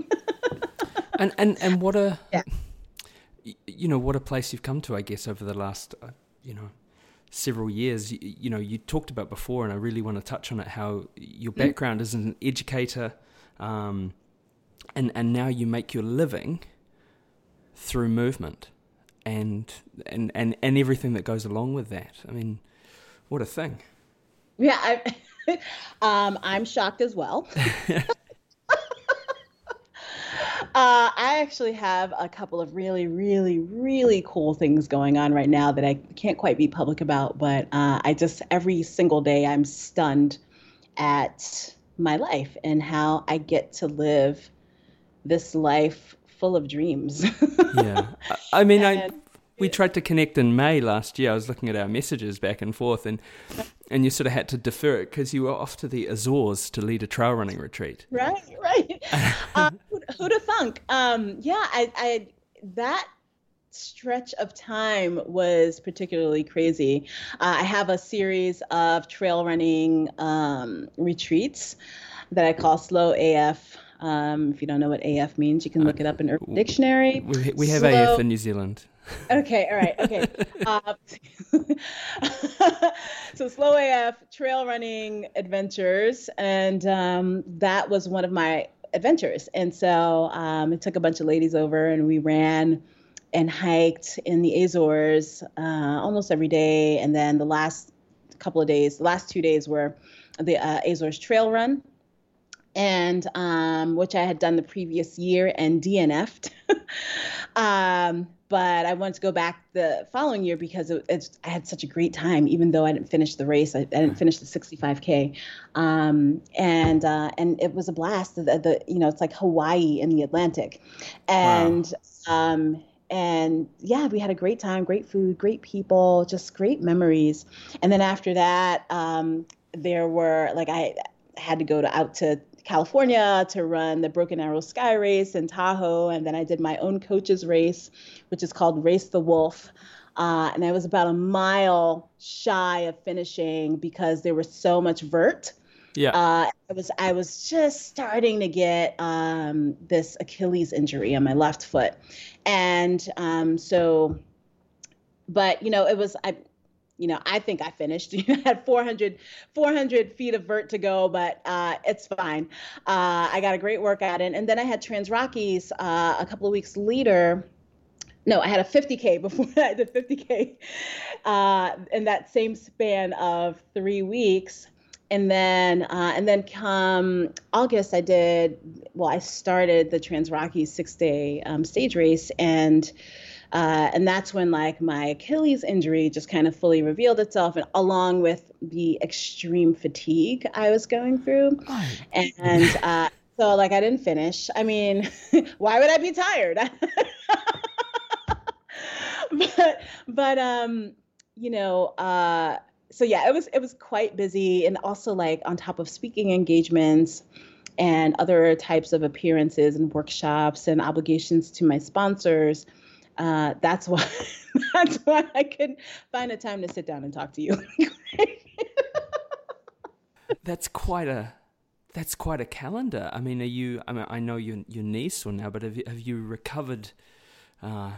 and, and, and what a, yeah. you know, what a place you've come to, I guess, over the last, uh, you know, several years. You, you know, you talked about before, and I really want to touch on it, how your background is as an educator, um, and and now you make your living through movement and and and, and everything that goes along with that. I mean, what a thing. Yeah, I, um, I'm shocked as well. Uh, I actually have a couple of really, really, really cool things going on right now that I can't quite be public about, but uh, I just, every single day I'm stunned at my life and how I get to live this life full of dreams. Yeah. I mean, and, I we tried to connect in May last year. I was looking at our messages back and forth, and and you sort of had to defer it because you were off to the Azores to lead a trail running retreat. Right, right. uh, who, who'da thunk? Um, yeah, I, I that stretch of time was particularly crazy. Uh, I have a series of trail running um, retreats that I call Slow A F. Um, if you don't know what A F means, you can look it up in Urban Dictionary. We, we have Slow... A F in New Zealand. Okay, all right, okay. Uh, so Slow A F, trail running adventures, and um, that was one of my adventures. And so um, it took a bunch of ladies over, and we ran and hiked in the Azores uh, almost every day. And then the last couple of days. The last two days were the uh, Azores Trail Run, and um, which I had done the previous year and D N F'd. um, but I wanted to go back the following year because it, it's, I had such a great time, even though I didn't finish the race. I, I didn't finish the sixty-five K, um, and uh, and it was a blast. The, the you know it's like Hawaii in the Atlantic, and wow. um, and yeah, we had a great time, great food, great people, just great memories. And then after that, um, there were like I had to go to out to California to run the Broken Arrow Sky Race in Tahoe, and then I did my own coach's race, which is called Race the Wolf, uh, and I was about a mile shy of finishing because there was so much vert. Yeah, uh, I was I was just starting to get um, this Achilles injury on my left foot, and um, so, but you know it was I. You know, I think I finished. I had four hundred, four hundred feet of vert to go, but uh, it's fine. Uh, I got a great workout in. And then I had Trans Rockies uh, a couple of weeks later. No, I had a fifty K before I did fifty K uh, in that same span of three weeks. And then, uh, and then come August, I did, well, I started the Trans Rockies six-day um, stage race, and Uh, and that's when like my Achilles injury just kind of fully revealed itself, and along with the extreme fatigue I was going through. Oh. And uh, so like I didn't finish. I mean, why would I be tired? but, but, um, you know, uh, so yeah, it was, it was quite busy, and also like on top of speaking engagements and other types of appearances and workshops and obligations to my sponsors. Uh, that's why that's why I couldn't find a time to sit down and talk to you. That's quite a that's quite a calendar. I mean, are you? I mean, I know your your knee's sore now, but have you, have you recovered uh,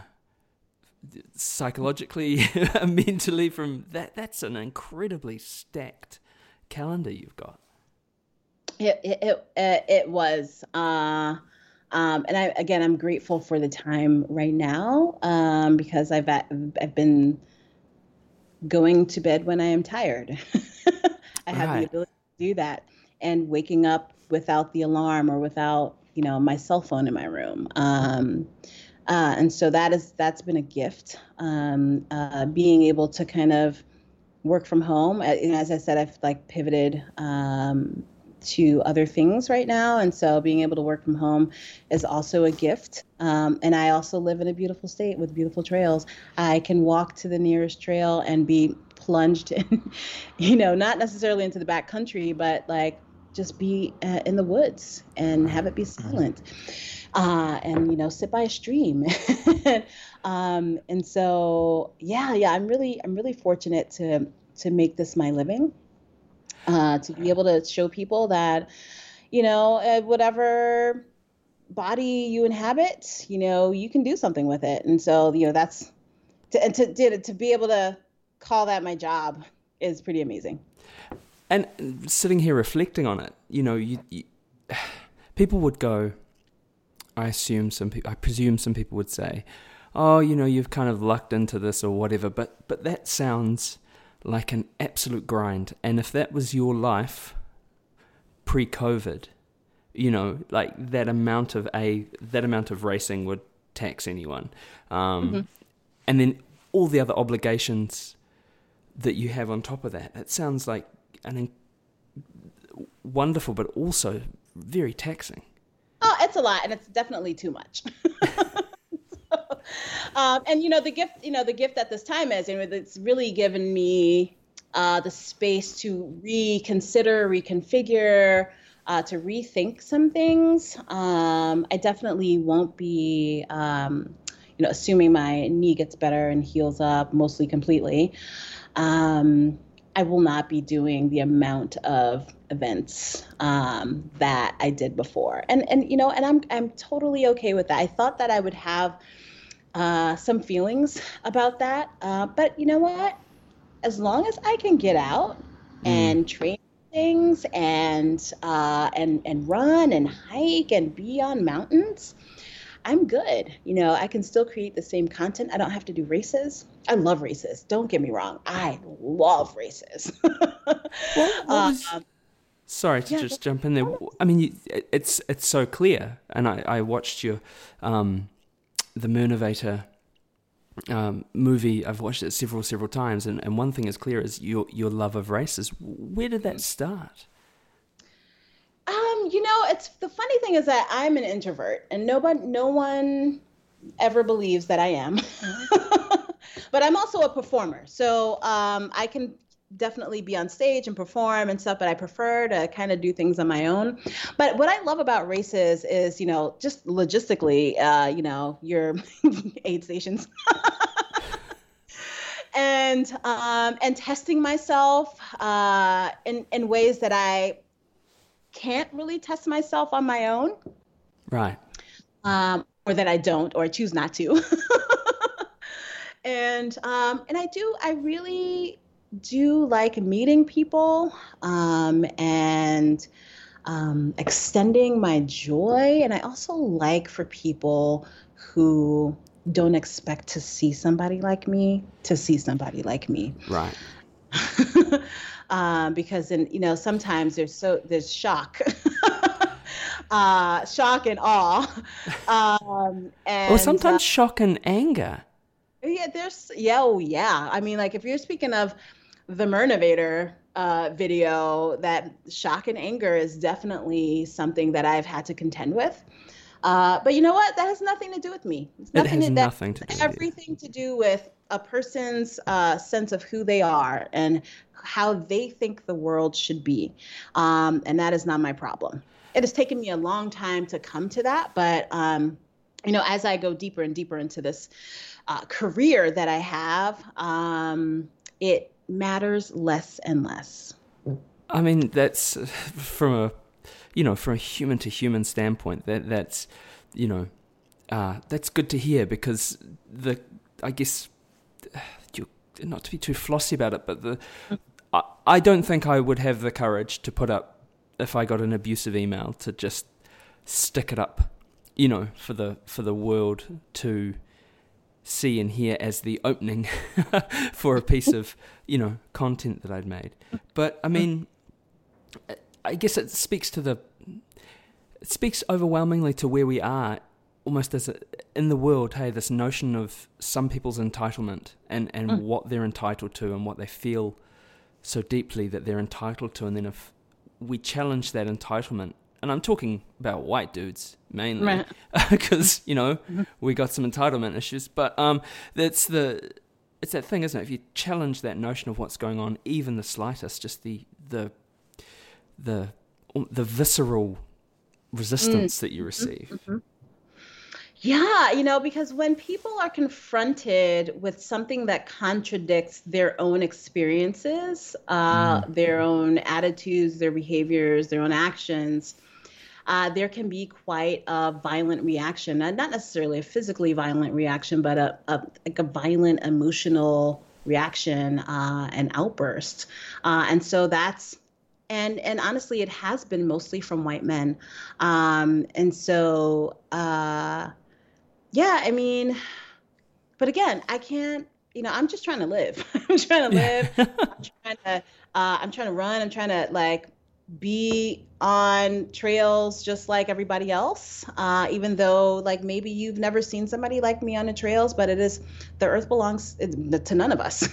psychologically, mentally from that? That's an incredibly stacked calendar you've got. It it it, it was. Uh, Um, and I, again, I'm grateful for the time right now um, because I've I've been going to bed when I am tired. I have right. the ability to do that, and waking up without the alarm or without, you know, my cell phone in my room. Um, uh, and so that is that's been a gift. Um, uh, being able to kind of work from home. As I said, I've like pivoted. Um, to other things right now. And so being able to work from home is also a gift. Um, and I also live in a beautiful state with beautiful trails. I can walk to the nearest trail and be plunged in, you know, not necessarily into the back country, but like just be uh, in the woods and have it be silent. Uh, and, you know, sit by a stream. um, and so, yeah, yeah, I'm really, I'm really fortunate to, to make this my living. Uh, to be able to show people that, you know, uh, whatever body you inhabit, you know, you can do something with it. And so, you know, that's, to, and to, to, to be able to call that my job is pretty amazing. And sitting here reflecting on it, you know, you, you, people would go, I assume some people, I presume some people would say, oh, you know, you've kind of lucked into this or whatever, but, but that sounds like an absolute grind. And if that was your life pre-COVID, you know, like that amount of a that amount of racing would tax anyone. Um, mm-hmm. And then all the other obligations that you have on top of that, it sounds like an in- wonderful, but also very taxing. Oh, it's a lot, and it's definitely too much. Um, and, you know, the gift, you know, the gift at this time is, you know, it's really given me uh, the space to reconsider, reconfigure, uh, to rethink some things. Um, I definitely won't be, um, you know, assuming my knee gets better and heals up mostly completely. Um, I will not be doing the amount of events um, that I did before. And, and, you know, and I'm, I'm totally okay with that. I thought that I would have Uh, some feelings about that. Uh, but you know what? As long as I can get out mm. and train things and uh, and and run and hike and be on mountains, I'm good. You know, I can still create the same content. I don't have to do races. I love races. Don't get me wrong. I love races. What, what was, Um, sorry to yeah, just jump in there. I mean, you, it's it's so clear, and I, I watched your um, the Moonavator um, movie. I've watched it several several times, and, and one thing is clear is your your love of races. Where did that start? Um, you know, it's the funny thing is that I'm an introvert, and nobody, no one ever believes that I am. But I'm also a performer, so um, I can definitely be on stage and perform and stuff. But I prefer to kind of do things on my own. But what I love about races is, you know, just logistically, uh, you know, your aid stations. And um, and testing myself uh, in in ways that I can't really test myself on my own, Right. um, or that I don't, or choose not to. and um, and I do, I really do like meeting people um, and um, extending my joy. And I also like for people who don't expect to see somebody like me to see somebody like me. Right. um, because in, you know, sometimes there's so there's shock, uh, shock and awe, um, and Or sometimes uh, shock and anger. yeah, there's yeah, oh yeah. I mean, like if you're speaking of the Murnavator uh, video, that shock and anger is definitely something that I've had to contend with. Uh, but you know what? That has nothing to do with me. It's It has to, nothing to do with you. Everything to do with a person's uh, sense of who they are and how they think the world should be. Um, and that is not my problem. It has taken me a long time to come to that. But, um, you know, as I go deeper and deeper into this uh, career that I have, um, it matters less and less. I mean, that's uh, from a, you know, from a human to human standpoint, that that's, you know, uh, that's good to hear, because the, I guess, you, not to be too flossy about it, but the, I, I don't think I would have the courage to put up, if I got an abusive email, to just stick it up, you know, for the for the world to see and hear as the opening for a piece of, you know, content that I'd made. But I mean, I guess it speaks to the, it speaks overwhelmingly to where we are, almost as a, in the world, hey, this notion of some people's entitlement and, and mm. what they're entitled to and what they feel so deeply that they're entitled to. And then if we challenge that entitlement, and I'm talking about white dudes mainly, because, right. you know, mm-hmm. we got some entitlement issues, but um, that's the, it's that thing, isn't it? If you challenge that notion of what's going on, even the slightest, just the, the, the the visceral resistance mm. that you receive. Mm-hmm. Yeah, you know, because when people are confronted with something that contradicts their own experiences, uh, mm. their own attitudes, their behaviors, their own actions, uh, there can be quite a violent reaction. And not necessarily a physically violent reaction, but a, a like a violent emotional reaction uh, and outburst. Uh, and so that's And and honestly, it has been mostly from white men. Um, and so, uh, yeah, I mean, but again, I can't, you know, I'm just trying to live. I'm trying to live. I'm trying to, uh, I'm trying to run. I'm trying to like be on trails just like everybody else, uh, even though like maybe you've never seen somebody like me on the trails, but it is, the earth belongs to none of us.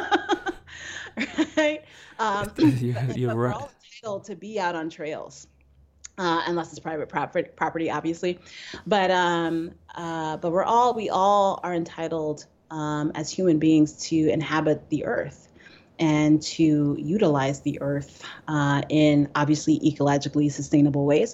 Right? Um, you're you're we're right. all entitled to be out on trails, uh, unless it's private property, property, obviously. But um, uh, but we're all we all are entitled um, as human beings to inhabit the earth and to utilize the earth uh, in obviously ecologically sustainable ways.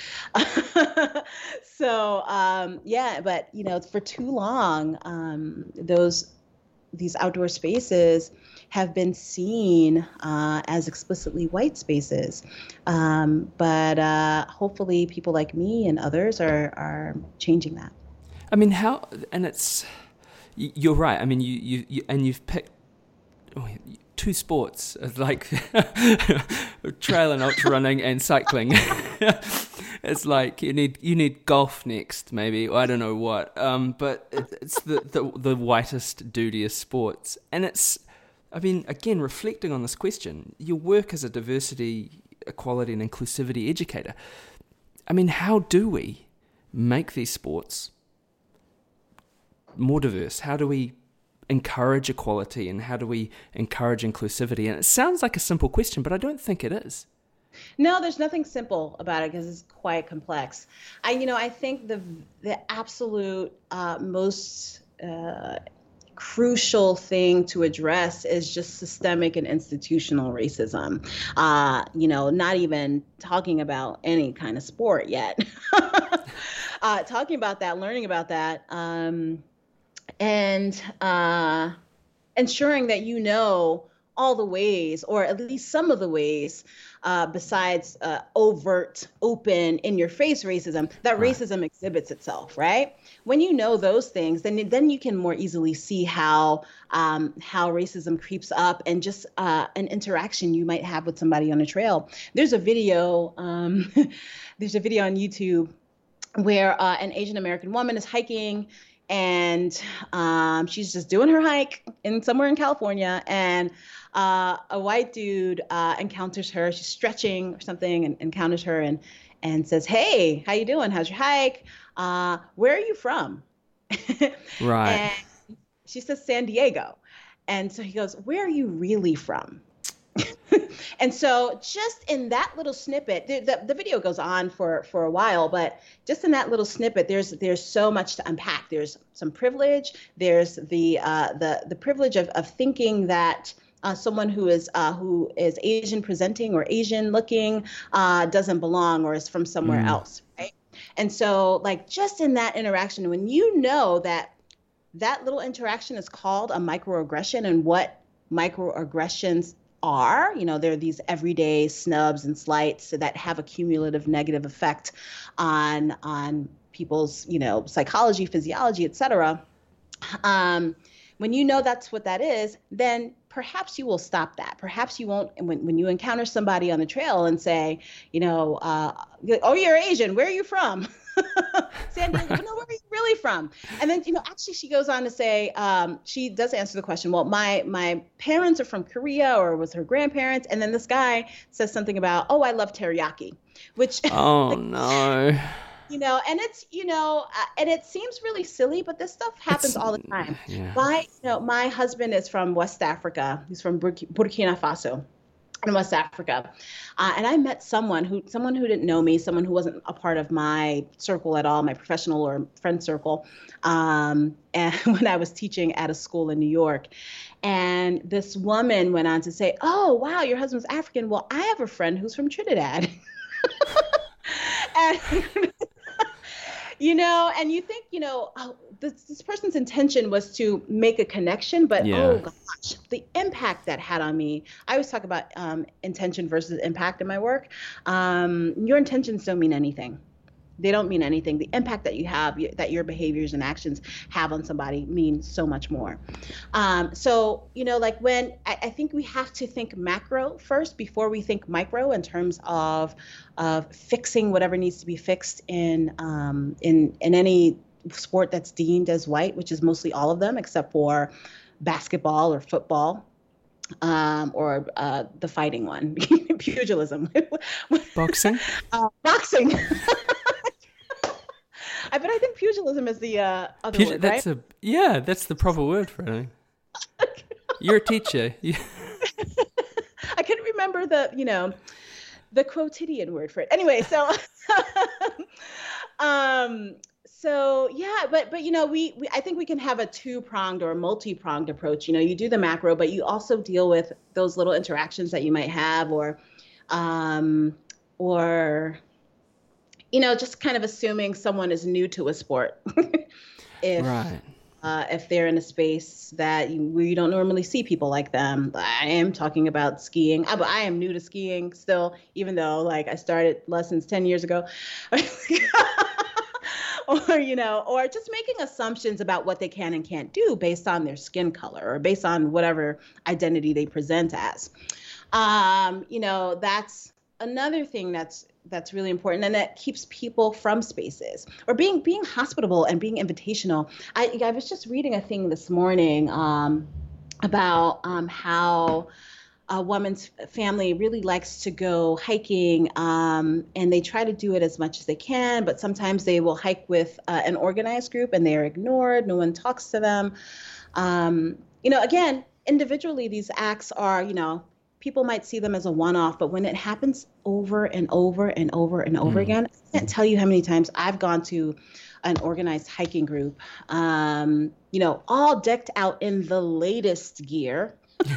So um, yeah, but you know, for too long, um, those these outdoor spaces have been seen uh, as explicitly white spaces. Um, but uh, hopefully people like me and others are, are changing that. I mean, how, and it's, you're right. I mean, you, you, you and you've picked oh, two sports, like trail and ultra running and cycling. It's like you need you need golf next, maybe. I don't know what. Um, but it, it's the, the the whitest, dudiest sports, and it's. I mean, again, reflecting on this question, your work as a diversity, equality, and inclusivity educator. I mean, how do we make these sports more diverse? How do we encourage equality, and how do we encourage inclusivity? And it sounds like a simple question, but I don't think it is. No, there's nothing simple about it because it's quite complex. I, you know, I think the the absolute uh, most uh, crucial thing to address is just systemic and institutional racism. Uh, you know, not even talking about any kind of sport yet. uh, talking about that, learning about that, um, and uh, ensuring that you know all the ways, or at least some of the ways, uh, besides uh, overt, open, in-your-face racism, that Right. racism exhibits itself, right? When you know those things, then then you can more easily see how um, how racism creeps up, and just uh, an interaction you might have with somebody on a trail. There's a video, um, there's a video on YouTube where uh, an Asian American woman is hiking, and um, she's just doing her hike in somewhere in California, and uh, a white dude uh, encounters her. She's stretching or something, and encounters her and and says, "Hey, how you doing? How's your hike? Uh, where are you from?" Right. And she says, "San Diego." And so he goes, "Where are you really from?" And so just in that little snippet, the, the, the video goes on for, for a while, but just in that little snippet, there's there's so much to unpack. There's some privilege. There's the uh, the the privilege of, of thinking that uh, someone who is uh, who is Asian presenting or Asian looking uh, doesn't belong or is from somewhere Mm. else, right? And so, like, just in that interaction, when you know that that little interaction is called a microaggression, and what microaggressions are, you know, they're these everyday snubs and slights that have a cumulative negative effect on on people's, you know, psychology, physiology, et cetera. Um, when you know that's what that is, then perhaps you will stop that. Perhaps you won't, when, when you encounter somebody on the trail and say, you know, uh, oh, you're Asian, where are you from? San Diego, no, where are you really from? And then, you know, actually she goes on to say, um, she does answer the question, well, my my parents are from Korea, or was her grandparents. And then this guy says something about, oh, I love teriyaki, which, Oh like, no. you know, and it's, you know, uh, and it seems really silly, but this stuff happens It's- all the time. yeah. My, you know, my husband is from West Africa. He's from Burk- Burkina Faso in West Africa. Uh, and I met someone who, someone who didn't know me, someone who wasn't a part of my circle at all, my professional or friend circle. Um, and when I was teaching at a school in New York, and this woman went on to say, oh, wow, your husband's African. Well, I have a friend who's from Trinidad. And you know, and you think, you know, oh, this, this person's intention was to make a connection, but Yeah. oh gosh, the impact that had on me. I always talk about um, intention versus impact in my work. Um, your intentions don't mean anything. They don't mean anything. The impact that you have, that your behaviors and actions have on somebody means so much more. Um, so, you know, like when I, I think we have to think macro first before we think micro in terms of of fixing whatever needs to be fixed in um, in in any sport that's deemed as white, which is mostly all of them except for basketball or football. Um, or uh, the fighting one, pugilism, Boxing? uh, boxing. I but I think pugilism is the uh, other Pug- word, that's right? a yeah, that's the proper word for it. I think. You're a teacher. You- I couldn't remember the, you know, the quotidian word for it. Anyway, so, um, so yeah, but but you know, we, we I think we can have a two-pronged or multi-pronged approach. You know, you do the macro, but you also deal with those little interactions that you might have, or, um, or. You know, just kind of assuming someone is new to a sport. if right. uh, if they're in a space that you, where you don't normally see people like them. I am talking about skiing. I, I am new to skiing still, even though like I started lessons ten years ago. Or, you know, or just making assumptions about what they can and can't do based on their skin color or based on whatever identity they present as. Um, you know, that's another thing that's that's really important and that keeps people from spaces or being being hospitable and being invitational. I I was just reading a thing this morning um, about um, how a woman's family really likes to go hiking, um, and they try to do it as much as they can, but sometimes they will hike with uh, an organized group and they are ignored. No one talks to them. Um, you know, again, individually, these acts are, you know, people might see them as a one-off, but when it happens over and over and over and over mm. again, I can't tell you how many times I've gone to an organized hiking group, um, you know, all decked out in the latest gear.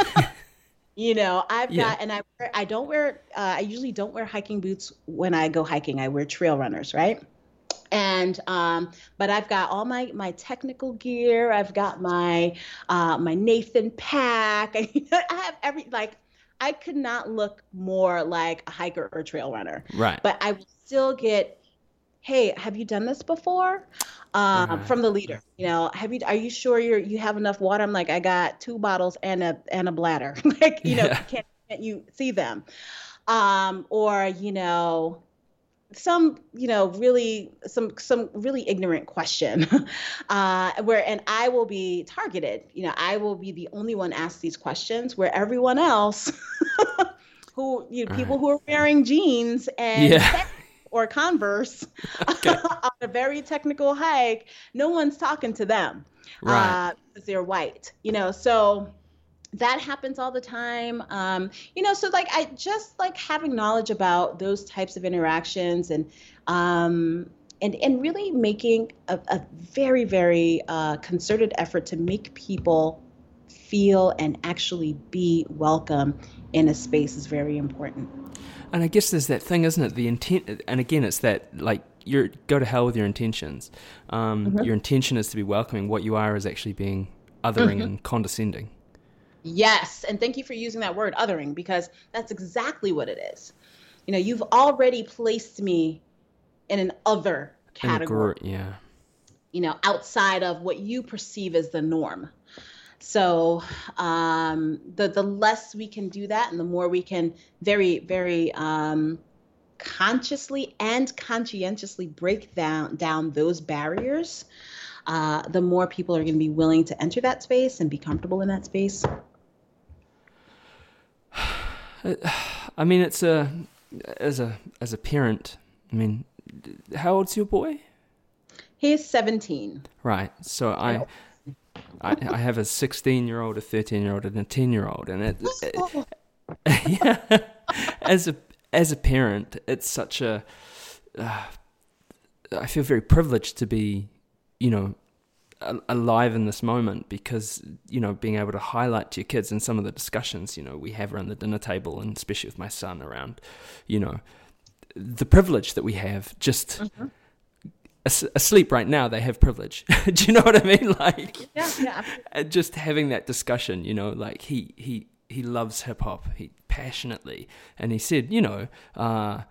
You know, I've yeah. got, and I wear, I don't wear, uh, I usually don't wear hiking boots when I go hiking. I wear trail runners, right? And, um, but I've got all my, my technical gear. I've got my, uh, my Nathan pack. I have every, like, I could not look more like a hiker or trail runner. Right. But I will still get, hey, have you done this before? Um, right. From the leader, you know, have you, are you sure you're, you have enough water? I'm like, I got two bottles and a, and a bladder. Like, you know, yeah. can't, can't you see them? Um, or, you know, some, you know, really, some, some really ignorant question, uh, where, and I will be targeted, you know, I will be the only one asked these questions where everyone else who, you know, people right. who are wearing jeans and yeah. or Converse okay. on a very technical hike, no one's talking to them right. uh, because they're white, you know, so that happens all the time. Um, you know, so like, I just like having knowledge about those types of interactions and, um, and, and really making a, a very, very uh, concerted effort to make people feel and actually be welcome in a space is very important. And I guess there's that thing, isn't it? The intent, and again, it's that, like, you're go to hell with your intentions. Um, mm-hmm. Your intention is to be welcoming. What you are is actually being othering mm-hmm. and condescending. Yes, and thank you for using that word, othering, because that's exactly what it is. You know, you've already placed me in an other category. In a gr- yeah. You know, outside of what you perceive as the norm. So um, the the less we can do that, and the more we can very, very um, consciously and conscientiously break down down those barriers, uh, the more people are going to be willing to enter that space and be comfortable in that space. I mean, it's a as a as a parent. I mean, how old's your boy? He's seventeen. Right. So I. I, I have a sixteen-year-old, a thirteen-year-old, and a ten-year-old, and it, it, yeah, as a as a parent, it's such a. Uh, I feel very privileged to be, you know, alive in this moment because, you know, being able to highlight to your kids in some of the discussions, you know, we have around the dinner table, and especially with my son around, you know, the privilege that we have just. Mm-hmm. Asleep right now, they have privilege. Do you know what I mean? Like, yeah, yeah. Just having that discussion, you know, like he he he loves hip hop, he passionately, and he said, you know, uh,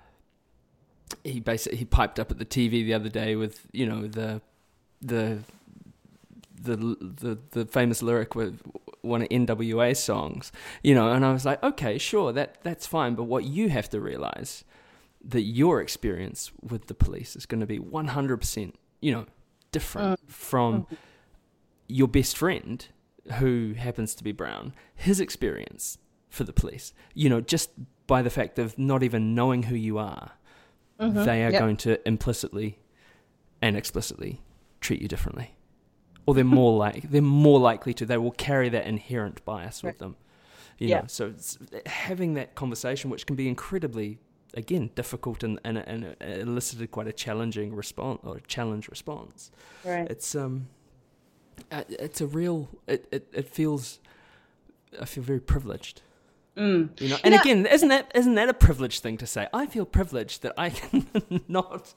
he basically he piped up at the T V the other day with, you know, the the the the the famous lyric with one of N W A songs, you know, and I was like, okay, sure, that that's fine, but what you have to realize. That your experience with the police is going to be one hundred percent, you know, different uh, from uh, your best friend who happens to be brown, his experience for the police, you know, just by the fact of not even knowing who you are, mm-hmm, they are yep. going to implicitly and explicitly treat you differently. Or they're more like, they're more likely to, they will carry that inherent bias right. with them. You yeah. know, so it's having that conversation, which can be incredibly again, difficult and, and, and elicited quite a challenging response or challenge response. Right. It's um, it's a real. It, it, it feels. I feel very privileged. Mm. You know, and you know, again, isn't that isn't that a privileged thing to say? I feel privileged that I can not.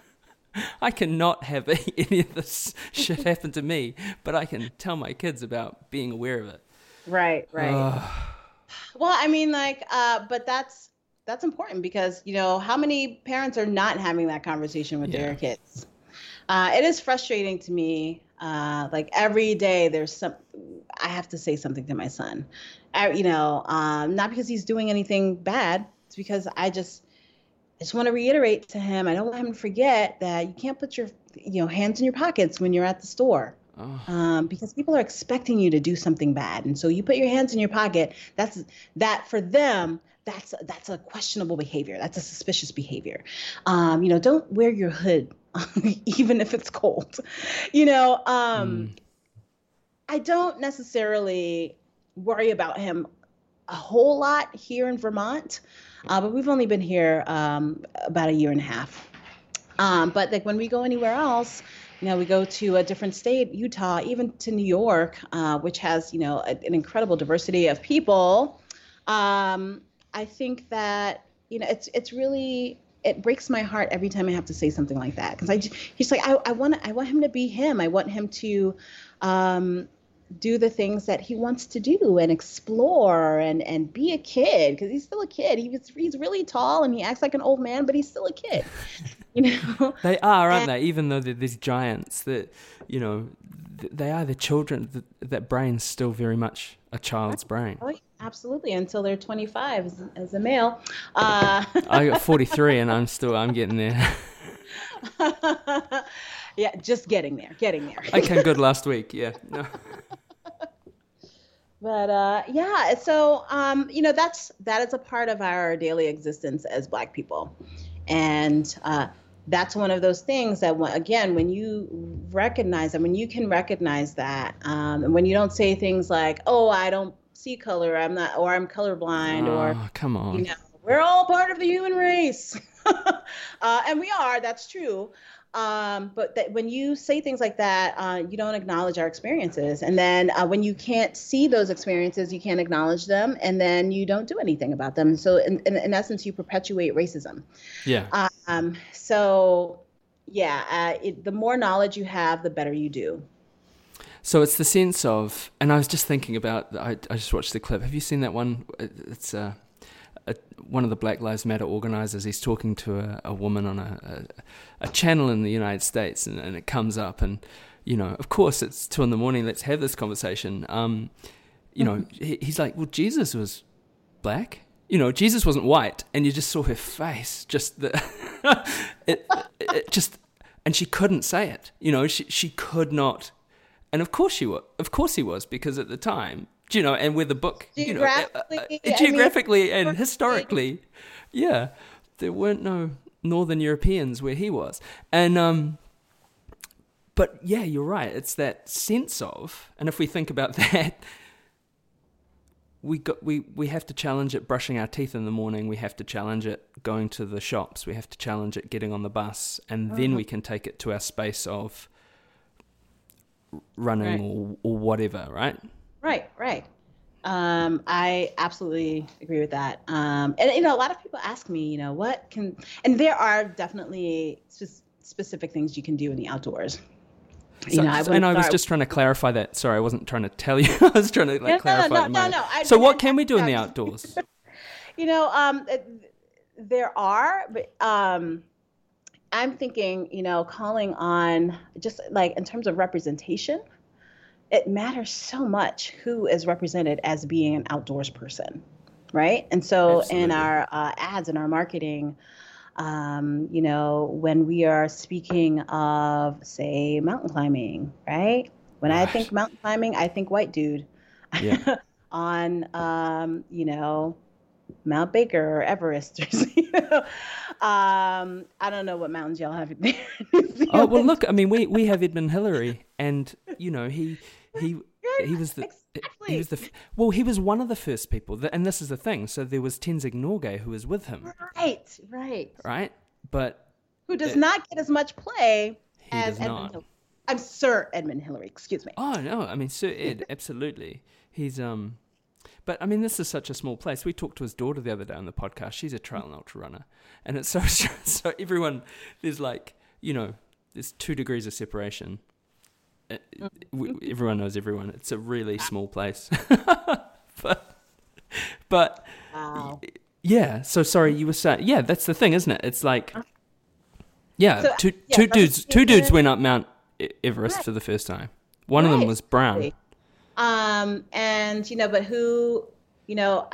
I cannot have any of this shit happen to me, but I can tell my kids about being aware of it. Right. Right. Uh, well, I mean, like, uh, but that's. That's important because, you know, how many parents are not having that conversation with yeah. their kids? Uh, it is frustrating to me. Uh, like every day there's some, I have to say something to my son, I, you know, um, not because he's doing anything bad, It's because I just, I just want to reiterate to him, I don't want him to forget that you can't put your, you know, hands in your pockets when you're at the store. Oh. Um, because people are expecting you to do something bad. And so you put your hands in your pocket, that's, that for them, that's, that's a questionable behavior. That's a suspicious behavior. Um, you know, don't wear your hood, even if it's cold, you know, um, Mm. I don't necessarily worry about him a whole lot here in Vermont, uh, but we've only been here um, about a year and a half. Um, but like when we go anywhere else, you know, we go to a different state, Utah, even to New York, uh, which has, you know, a, an incredible diversity of people. Um, I think that, you know, it's it's really, it breaks my heart every time I have to say something like that. Because I, just- he's like, I, I want I want him to be him. I want him to um, do the things that he wants to do and explore and, and be a kid, because he's still a kid. He was, he's really tall and he acts like an old man, but he's still a kid, you know? They are, aren't And- they? Even though they're these giants, that you know, th- they are the children. Th- that brain's still very much a child's brain. Oh, yeah, absolutely. Until they're twenty-five as, as a male. Uh, I got forty-three, and I'm still I'm getting there. yeah, just getting there, getting there. I came good last week. Yeah. No. But uh, yeah, so um, you know, that's that is a part of our daily existence as Black people, and uh, that's one of those things that, when, again, when you recognize that, when you can recognize that, um, and when you don't say things like, "Oh, I don't see color," "I'm not," or "I'm colorblind," or Oh, come on. you know, we're all part of the human race, uh, and we are. That's true. Um, but that when you say things like that, uh, you don't acknowledge our experiences. And then uh, when you can't see those experiences, you can't acknowledge them, and then you don't do anything about them. So in, in, in essence, you perpetuate racism. Yeah. Um, so yeah, uh, it, the more knowledge you have, the better you do. So it's the sense of, and I was just thinking about, I, I just watched the clip. Have you seen that one? It's uh, a, one of the Black Lives Matter organizers. He's talking to a, a woman on a, a, a channel in the United States, and, and it comes up, and, you know, of course it's two in the morning, let's have this conversation. Um, you know, he, he's like, well, Jesus was black. You know, Jesus wasn't white. And you just saw her face, just the, it, it just, and she couldn't say it. You know, she she could not. And of course she was. Of course he was, because at the time, you know, and with the book, you know, uh, uh, Geographically, uh, I geographically mean, and historically, yeah, there weren't no Northern Europeans where he was. And, um, but yeah, you're right. It's that sense of, and if we think about that, we got we we have to challenge it brushing our teeth in the morning. We have to challenge it going to the shops. We have to challenge it getting on the bus, and then we can take it to our space of running Right. or, or whatever, right? Right, right. Um, I absolutely agree with that. Um, and, you know, a lot of people ask me, you know, what can, and there are definitely spe- specific things you can do in the outdoors. You So- know, I so- wouldn't and I was start- just trying to clarify that. Sorry, I wasn't trying to tell you. I was trying to like No, no, clarify no, it in no, my- no, I- So what I- can we do in the I- outdoors? You know, um, uh, there are, but um, I'm thinking, you know, calling on just like in terms of representation, it matters so much who is represented as being an outdoors person, right? And so in Absolutely. our uh, ads and our marketing, um, you know, when we are speaking of, say, mountain climbing, right? When I Right. think mountain climbing, I think white dude Yeah. on, um, you know, Mount Baker or Everest. Or, you know, um, I don't know what mountains y'all have there. Oh well, look. I mean, we, we have Edmund Hillary, and you know he he he was the Exactly. he was the f- well he was one of the first people, that, and this is the thing. So there was Tenzing Norgay who was with him, Right, right. right? But Who does Uh, not get as much play he as does Edmund not. Hillary. I'm Sir Edmund Hillary, excuse me. Oh no, I mean Sir Ed, absolutely. He's um, but I mean this is such a small place. We talked to his daughter the other day on the podcast. She's a trail and ultra runner, and it's so so everyone there's like you know there's two degrees of separation. Uh, w- everyone knows everyone. It's a really small place, but but Wow. yeah. So sorry, you were saying yeah. That's the thing, isn't it? It's like yeah, So, two yeah, two that's dudes the two thing. dudes went up Mount E- Everest Right. for the first time. One of them Right, was brown. exactly. Um, and you know, but who, you know, I,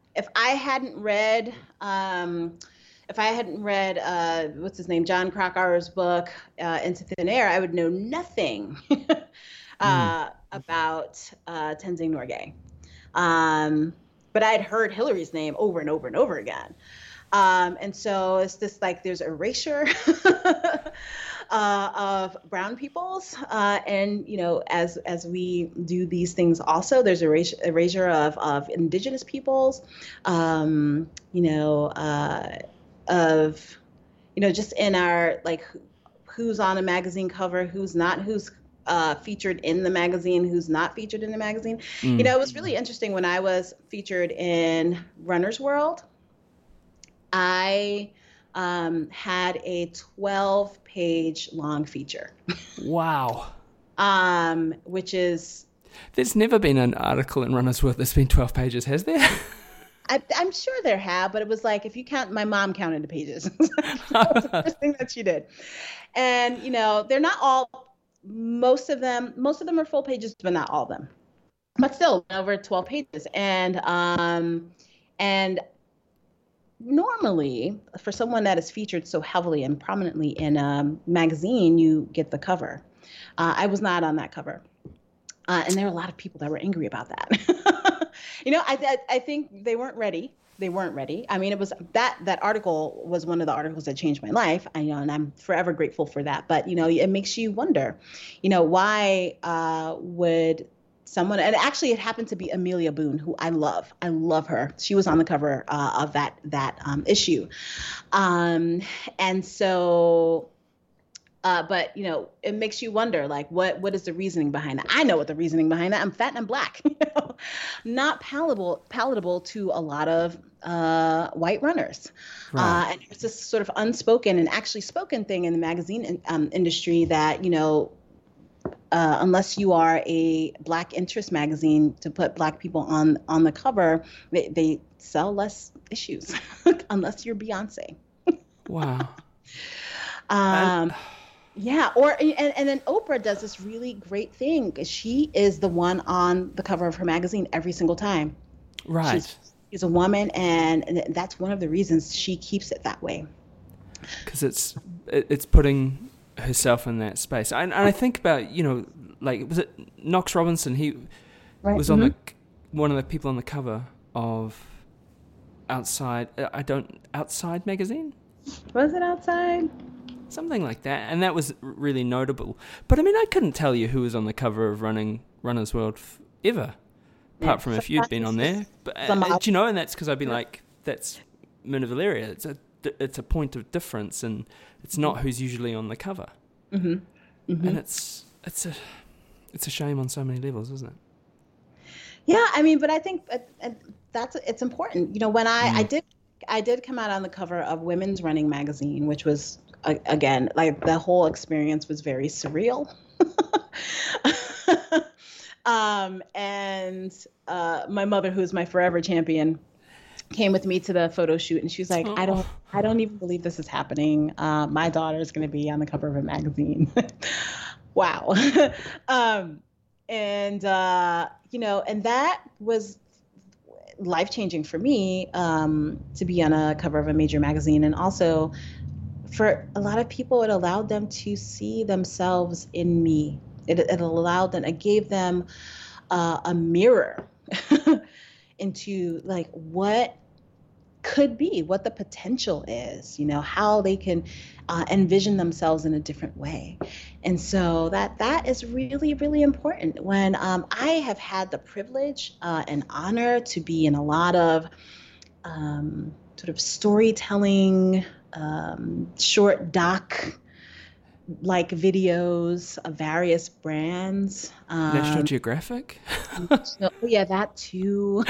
if I hadn't read, um, if I hadn't read, uh, what's his name, John Krakauer's book, uh, Into Thin Air, I would know nothing uh, mm. about uh, Tenzing Norgay. Um, but I'd heard Hillary's name over and over and over again. Um, and so it's just like there's erasure uh, of brown peoples. Uh, and, you know, as as we do these things also, there's erasure, erasure of, of indigenous peoples, um, you know, uh, of, you know, just in our, like, who's on a magazine cover, who's not, who's uh, featured in the magazine, who's not featured in the magazine. Mm. You know, it was really interesting when I was featured in Runner's World. I um, had a twelve page long feature. Wow. um, which is... There's never been an article in Runner's World that's been twelve pages, has there? I, I'm sure there have, but it was like, if you count, my mom counted the pages. That was the first thing that she did. And, you know, they're not all, most of them, most of them are full pages, but not all of them. But still, over twelve pages. And, um, and, normally, for someone that is featured so heavily and prominently in a magazine, you get the cover. Uh, I was not on that cover. Uh, and there were a lot of people that were angry about that. you know, I, I I think they weren't ready. They weren't ready. I mean, it was that that article was one of the articles that changed my life. I know, and I'm forever grateful for that. But, you know, it makes you wonder, you know, why uh, would someone, and actually it happened to be Amelia Boone, who I love. I love her. She was on the cover uh, of that that um, issue. Um, and so, uh, but, you know, it makes you wonder, like, what what is the reasoning behind that? I know what the reasoning behind that. I'm fat and I'm black. You know? Not palatable palatable to a lot of uh, white runners. Right. Uh, and it's this sort of unspoken and actually spoken thing in the magazine in, um, industry that, you know, Uh, unless you are a Black interest magazine to put Black people on on the cover, they, they sell less issues. Unless you're Beyonce. Wow. um, yeah. Or and, and then Oprah does this really great thing. She is the one on the cover of her magazine every single time. Right. She's, she's a woman, and, and that's one of the reasons she keeps it that way. Because it's it, it's putting herself in that space. And, and I think about, you know, like, was it Knox Robinson? He right. was on mm-hmm. the one of the people on the cover of Outside. I don't Outside magazine. Was it Outside? Something like that, and that was really notable. But I mean, I couldn't tell you who was on the cover of Running Runner's World f- ever, apart yeah, from if you'd been on there. But uh, do you know? And that's because I'd be yeah. like, that's Myrna Valeria. It's a it's a point of difference, and it's not who's usually on the cover. Mm-hmm. Mm-hmm. And it's it's a it's a shame on so many levels, isn't it? Yeah, I mean, but I think that's it's important. You know, when I, mm. I did I did come out on the cover of Women's Running magazine, which was again, like, the whole experience was very surreal. um, and uh, my mother, who's my forever champion, came with me to the photo shoot, and she's like, oh. I don't, I don't even believe this is happening. Uh, my daughter is going to be on the cover of a magazine. Wow. um, and, uh, you know, and that was life-changing for me, um, to be on a cover of a major magazine. And also for a lot of people, it allowed them to see themselves in me. It, it allowed them, it gave them uh, a mirror into, like, what could be, what the potential is, you know, how they can uh, envision themselves in a different way. And so that that is really, really important. When um, I have had the privilege uh, and honor to be in a lot of um, sort of storytelling, um, short doc like videos of various brands. Um, National Geographic? Oh, yeah, that too.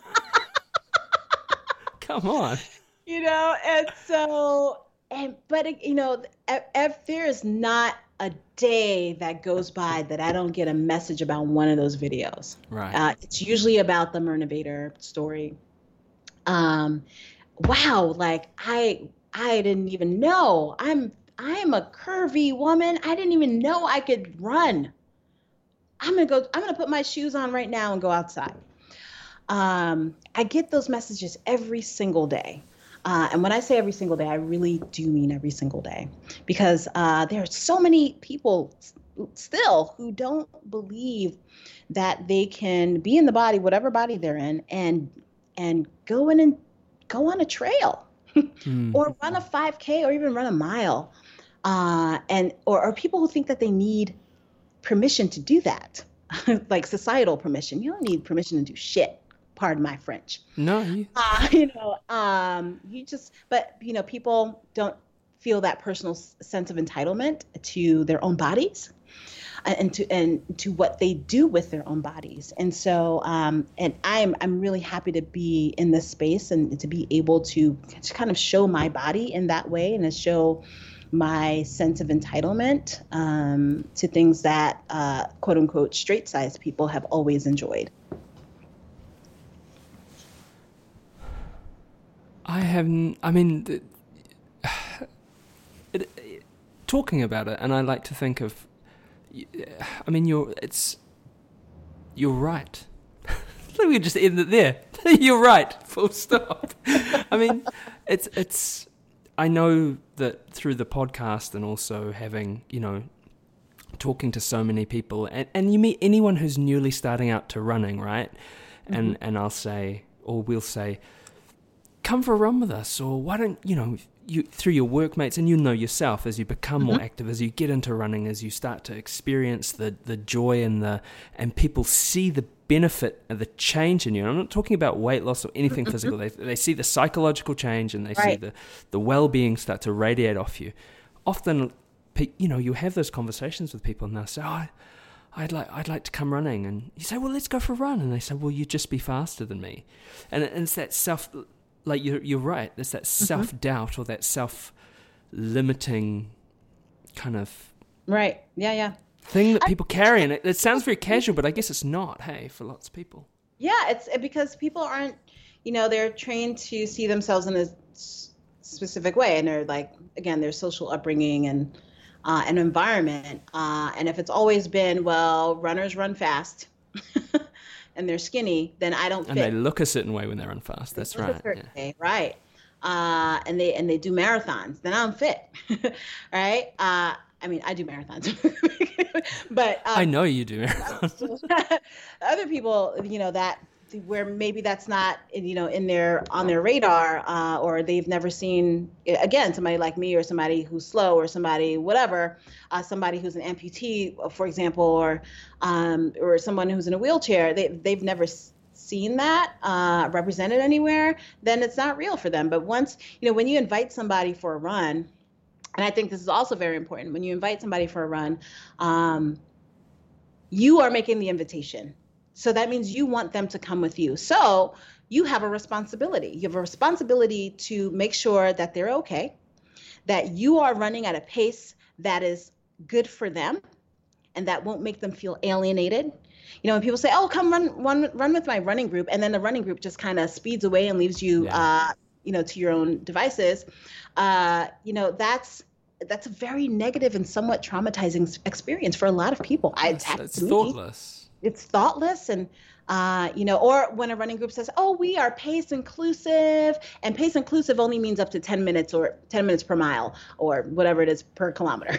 Come on. You know, and so, and but, you know, if, if there is not a day that goes by that I don't get a message about one of those videos. Right. Uh, it's usually about the Myrna Vader story. Um, wow, like, I I didn't even know. I'm I'm a curvy woman. I didn't even know I could run. I'm gonna go. I'm gonna put my shoes on right now and go outside. um, I get those messages every single day. Uh, and when I say every single day, I really do mean every single day, because uh, there are so many people s- still who don't believe that they can be in the body, whatever body they're in, and and go in and go on a trail Mm. or run a five K or even run a mile. Uh, and or, or people who think that they need permission to do that, like societal permission. You don't need permission to do shit. Pardon my French. No, you, Uh, you know, um, you just, but you know, people don't feel that personal s- sense of entitlement to their own bodies, uh, and to and to what they do with their own bodies. And so, um, and I'm I'm really happy to be in this space and to be able to, to kind of show my body in that way and to show my sense of entitlement um, to things that uh, quote unquote straight sized people have always enjoyed. I haven't. I mean, th- it, it, talking about it, and I like to think of. I mean, you're. It's. You're right. Let me just end it there. You're right. Full stop. I mean, it's it's. I know that through the podcast and also having, you know, talking to so many people, and, and you meet anyone who's newly starting out to running, right? Mm-hmm. And and I'll say, or we'll say, come for a run with us, or why don't, you know, you through your workmates, and you know yourself as you become mm-hmm. more active, as you get into running, as you start to experience the, the joy and the, and people see the benefit of the change in you. And I'm not talking about weight loss or anything mm-hmm. physical. They they see the psychological change, and they right. see the, the well-being start to radiate off you. Often, you know, you have those conversations with people and they'll say, oh, I'd like I'd like to come running. And you say, well, let's go for a run. And they say, well, you'd just be faster than me. And, and it's that self... Like you're, you're right. There's that mm-hmm. self-doubt or that self-limiting kind of right. Yeah, yeah. thing that people I, carry, and it, it sounds very casual, but I guess it's not. Hey, for lots of people. Yeah, it's because people aren't, you know, they're trained to see themselves in a s- specific way, and they're like, again, their social upbringing and uh, an environment, uh, and if it's always been, well, runners run fast. And they're skinny, then I don't fit. And they look a certain way when they run fast. That's right. Yeah. Way, right. Uh, and they and they do marathons. Then I'm fit, right? Uh, I mean, I do marathons, but um, I know you do marathons. Other people, you know, that where maybe that's not, you know, in their on their radar, uh, or they've never seen, again, somebody like me or somebody who's slow or somebody whatever, uh, somebody who's an amputee, for example, or um, or someone who's in a wheelchair, they they've never seen that uh, represented anywhere, then it's not real for them. But once, you know, when you invite somebody for a run, and I think this is also very important, when you invite somebody for a run, um, you are making the invitation. So that means you want them to come with you. So you have a responsibility. You have a responsibility to make sure that they're okay, that you are running at a pace that is good for them and that won't make them feel alienated. You know, when people say, oh, come run, run, run with my running group, and then the running group just kind of speeds away and leaves you, yeah. uh, you know, to your own devices, uh, you know, that's that's a very negative and somewhat traumatizing experience for a lot of people. It's, I, it's thoughtless. It's thoughtless. And, uh, you know, or when a running group says, oh, we are pace inclusive, and pace inclusive only means up to ten minutes or ten minutes per mile or whatever it is per kilometer.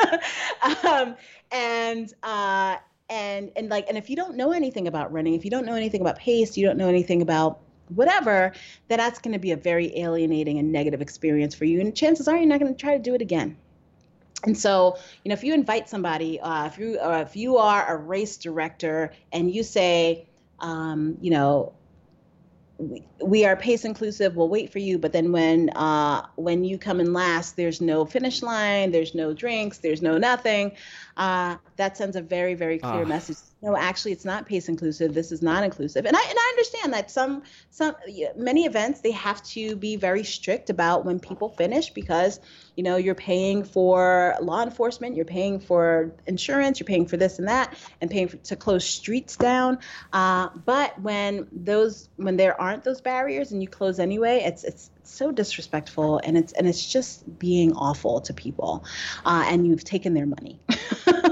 um, and, uh, and, and like, and if you don't know anything about running, if you don't know anything about pace, you don't know anything about whatever, then that's going to be a very alienating and negative experience for you. And chances are you're not going to try to do it again. And so, you know, if you invite somebody, uh, if you uh, if you are a race director and you say, um, you know, we, we are pace inclusive, we'll wait for you. But then when uh, when you come in last, there's no finish line, there's no drinks, there's no nothing. Uh, that sends a very, very clear Oh. message. No, actually, it's not pace inclusive. This is not inclusive. And I and I understand that some some many events, they have to be very strict about when people finish because, you know, you're paying for law enforcement, you're paying for insurance, you're paying for this and that, and paying for, to close streets down. Uh, but when those when there aren't those barriers and you close anyway, it's it's so disrespectful, and it's and it's just being awful to people, uh, and you've taken their money.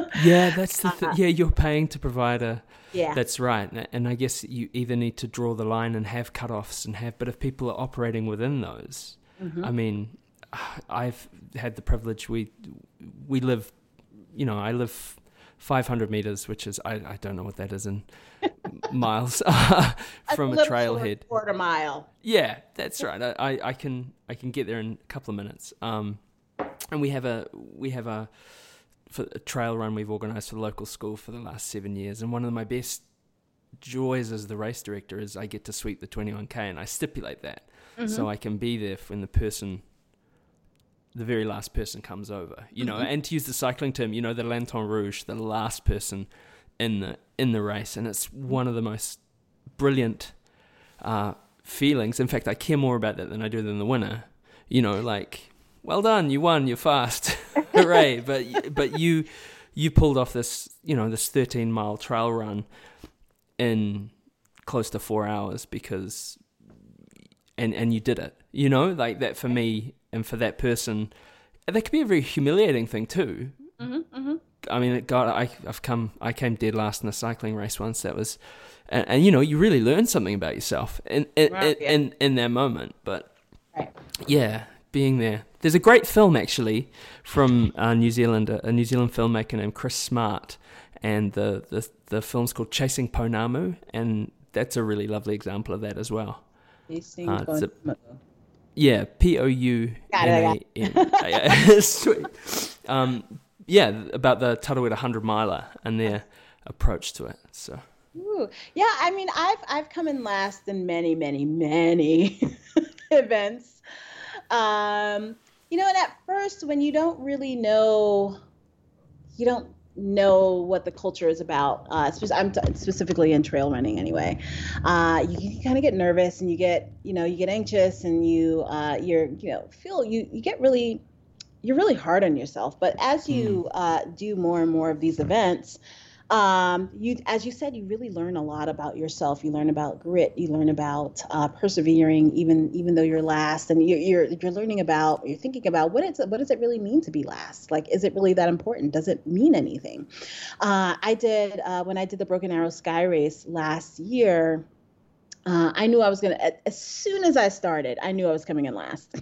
Yeah, that's the th- yeah. You're paying to provide a. Yeah. That's right, and- and I guess you either need to draw the line and have cutoffs and have. But if people are operating within those, Mm-hmm. I mean, I've had the privilege. We we live, you know, I live five hundred meters, which is I, I don't know what that is in miles from a, little trailhead. Quarter mile. Yeah, that's right. I, I, I can I can get there in a couple of minutes. Um, and we have a we have a, for a trail run we've organised for the local school for the last seven years. And one of my best joys as the race director is I get to sweep the twenty-one K, and I stipulate that Mm-hmm. so I can be there when the person, the very last person comes over. You know, Mm-hmm. and to use the cycling term, you know, the Lantern Rouge, the last person in the in the race, and it's one of the most brilliant uh, feelings. In fact, I care more about that than I do than the winner. You know, like, well done, you won, you're fast, hooray! But but you you pulled off this, you know, this thirteen mile trail run in close to four hours because, and and you did it. You know, like that for me and for that person, that could be a very humiliating thing too. Mm-hmm, mm-hmm. I mean, God, I, I've come, I came dead last in a cycling race once. That was, and, and you know, you really learn something about yourself in in, Right, in, yeah. in in that moment. But Right. yeah, being there. There's a great film actually from uh, New Zealand, a, a New Zealand filmmaker named Chris Smart, and the, the the film's called Chasing Pounamu, and that's a really lovely example of that as well. Tasting Uh, it's a- Pounamu. Yeah, P O U Got it, N I A N. Sweet. Um, yeah, about the Tarawera hundred miler and their approach to it. So Ooh. Yeah, I mean, I've I've come in last in many, many, many events. Um, you know, and at first, when you don't really know, you don't know what the culture is about. Uh, spe- I'm t- specifically in trail running anyway. Uh, you, you kind of get nervous, and you get, you know, you get anxious, and you, uh, you're, you know, feel you, you get really, you're really hard on yourself. But as you uh, do more and more of these events, um, you, as you said, you really learn a lot about yourself. You learn about grit. You learn about uh, persevering, even even though you're last, and you're, you're you're learning about. You're thinking about what it's what does it really mean to be last? Like, is it really that important? Does it mean anything? Uh, I did uh, when I did the Broken Arrow Sky Race last year. Uh, I knew I was gonna. As soon as I started, I knew I was coming in last.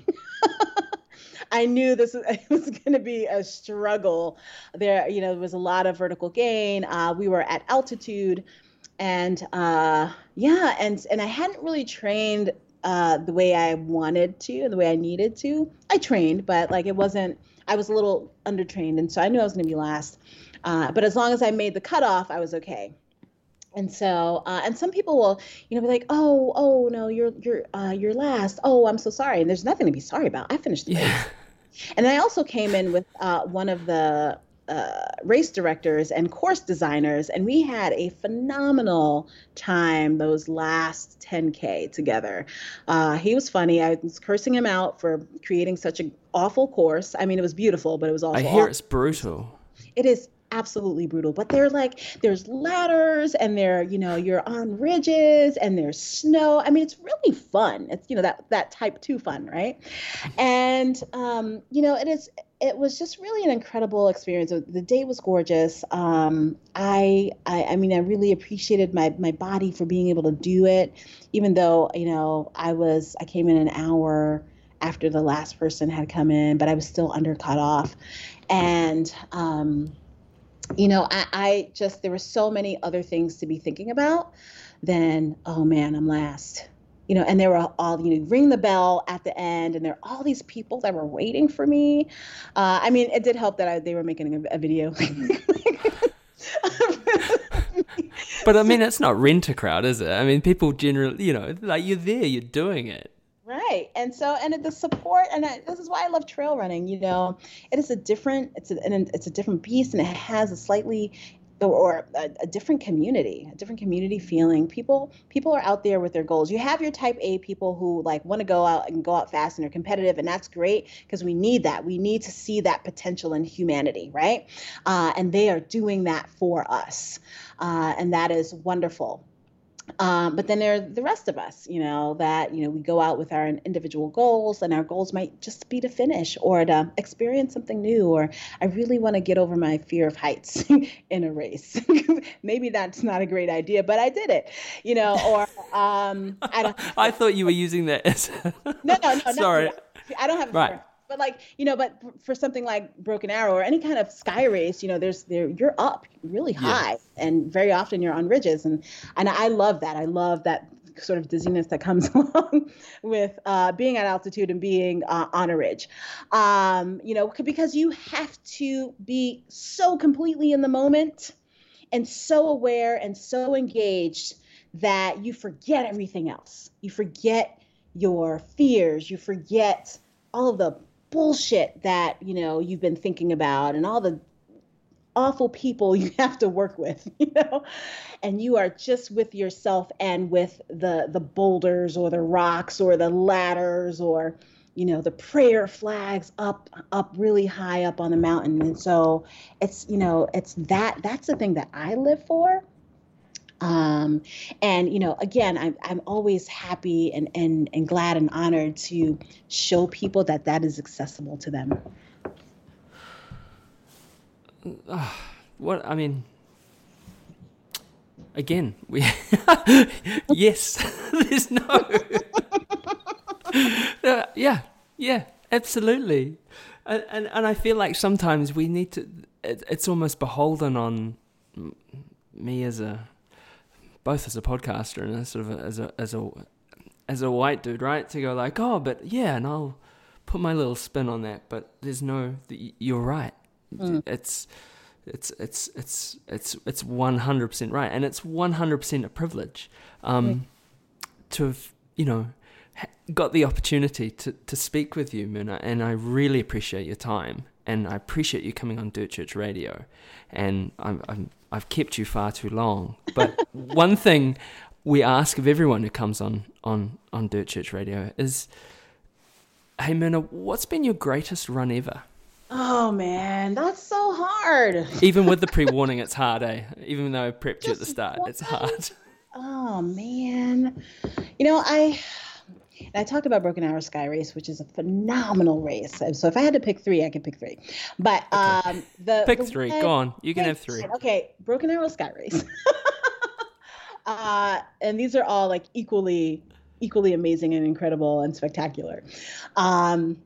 I knew this was, it was going to be a struggle. There, you know, there was a lot of vertical gain. Uh, we were at altitude, and uh, yeah, and and I hadn't really trained uh, the way I wanted to, the way I needed to. I trained, but like it wasn't. I was a little undertrained, and so I knew I was going to be last. Uh, but as long as I made the cutoff, I was okay. And so, uh, and some people will, you know, be like, "Oh, oh no, you're you're uh, you're last. Oh, I'm so sorry." And there's nothing to be sorry about. I finished the race. yeah, And I also came in with uh, one of the uh, race directors and course designers, and we had a phenomenal time those last ten K together. Uh, he was funny. I was cursing him out for creating such an awful course. I mean, it was beautiful, but it was also I hear awful. it's brutal. It is absolutely brutal, but they're like, there's ladders, and they're, you know, you're on ridges, and there's snow. I mean, it's really fun. It's, you know, that that type two fun, right? And um, you know, it is. It was just really an incredible experience. The day was gorgeous. Um, I, I, I mean, I really appreciated my my body for being able to do it, even though, you know, I was I came in an hour after the last person had come in, but I was still under cutoff, and um, you know, I, I just, there were so many other things to be thinking about than, oh man, I'm last. You know, and there were all, you know, ring the bell at the end, and there are all these people that were waiting for me. Uh, I mean, it did help that I, they were making a, a video. But I mean, it's not rent a crowd, is it? I mean, people generally, you know, like you're there, you're doing it. Right. And so, and the support, and I, this is why I love trail running, you know, it is a different, it's a, and it's a different beast, and it has a slightly, or a, a different community, a different community feeling. People, people are out there with their goals. You have your type A people who like want to go out and go out fast and are competitive, and that's great because we need that. We need to see that potential in humanity, right? Uh, and they are doing that for us. Uh, and that is wonderful. Um, but then there are the rest of us, you know, that, you know, we go out with our individual goals, and our goals might just be to finish or to experience something new, or I really want to get over my fear of heights in a race. Maybe that's not a great idea, but I did it, you know, or um, I don't. I thought you were using that as. no, no, no. Sorry. Not, I don't have a Right. fear. But like, you know, but for something like Broken Arrow or any kind of sky race, you know, there's there you're up really high, yeah. and very often you're on ridges, and and I love that. I love that sort of dizziness that comes along with uh, being at altitude and being uh, on a ridge, um, you know, because you have to be so completely in the moment and so aware and so engaged that you forget everything else. You forget your fears. You forget all of the bullshit that, you know, you've been thinking about, and all the awful people you have to work with, you know, and you are just with yourself and with the the boulders or the rocks or the ladders or, you know, the prayer flags up up really high up on the mountain. And so it's, you know, it's that that's the thing that I live for. Um, and, you know, again, I'm, I'm always happy and, and, and glad and honored to show people that that is accessible to them. Uh, what, I mean, again, we, yes, there's no, uh, yeah, yeah, absolutely. And, and, and I feel like sometimes we need to, it, it's almost beholden on me as a, both as a podcaster and as sort of a, as a as a as a white dude, right? To go like, oh, but yeah, and I'll put my little spin on that. But there's no, you're right. Mm. It's it's it's it's it's it's one hundred percent right, and it's one hundred percent a privilege um, mm. to have, you know, got the opportunity to to speak with you, Muna, and I really appreciate your time, and I appreciate you coming on Dirt Church Radio, and I'm I'm. I've kept you far too long. But one thing we ask of everyone who comes on, on, on Dirt Church Radio is, hey, Myrna, what's been your greatest run ever? Oh, man, that's so hard. Even with the pre-warning, it's hard, eh? Even though I prepped you at the start, what? It's hard. Oh, man. You know, I... And I talked about Broken Arrow Sky Race, which is a phenomenal race. So if I had to pick three, I could pick three. But okay. um, the pick the three. one, Go on. You can pick, have three. Okay, Broken Arrow Sky Race. uh, and these are all like equally, equally amazing and incredible and spectacular. Um,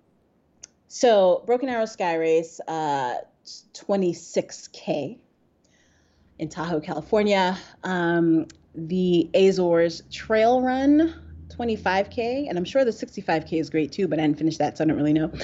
so Broken Arrow Sky Race, uh, twenty-six K in Tahoe, California. Um, the Azores Trail Run, twenty-five K, and I'm sure the sixty-five K is great too, but I didn't finish that, so I don't really know.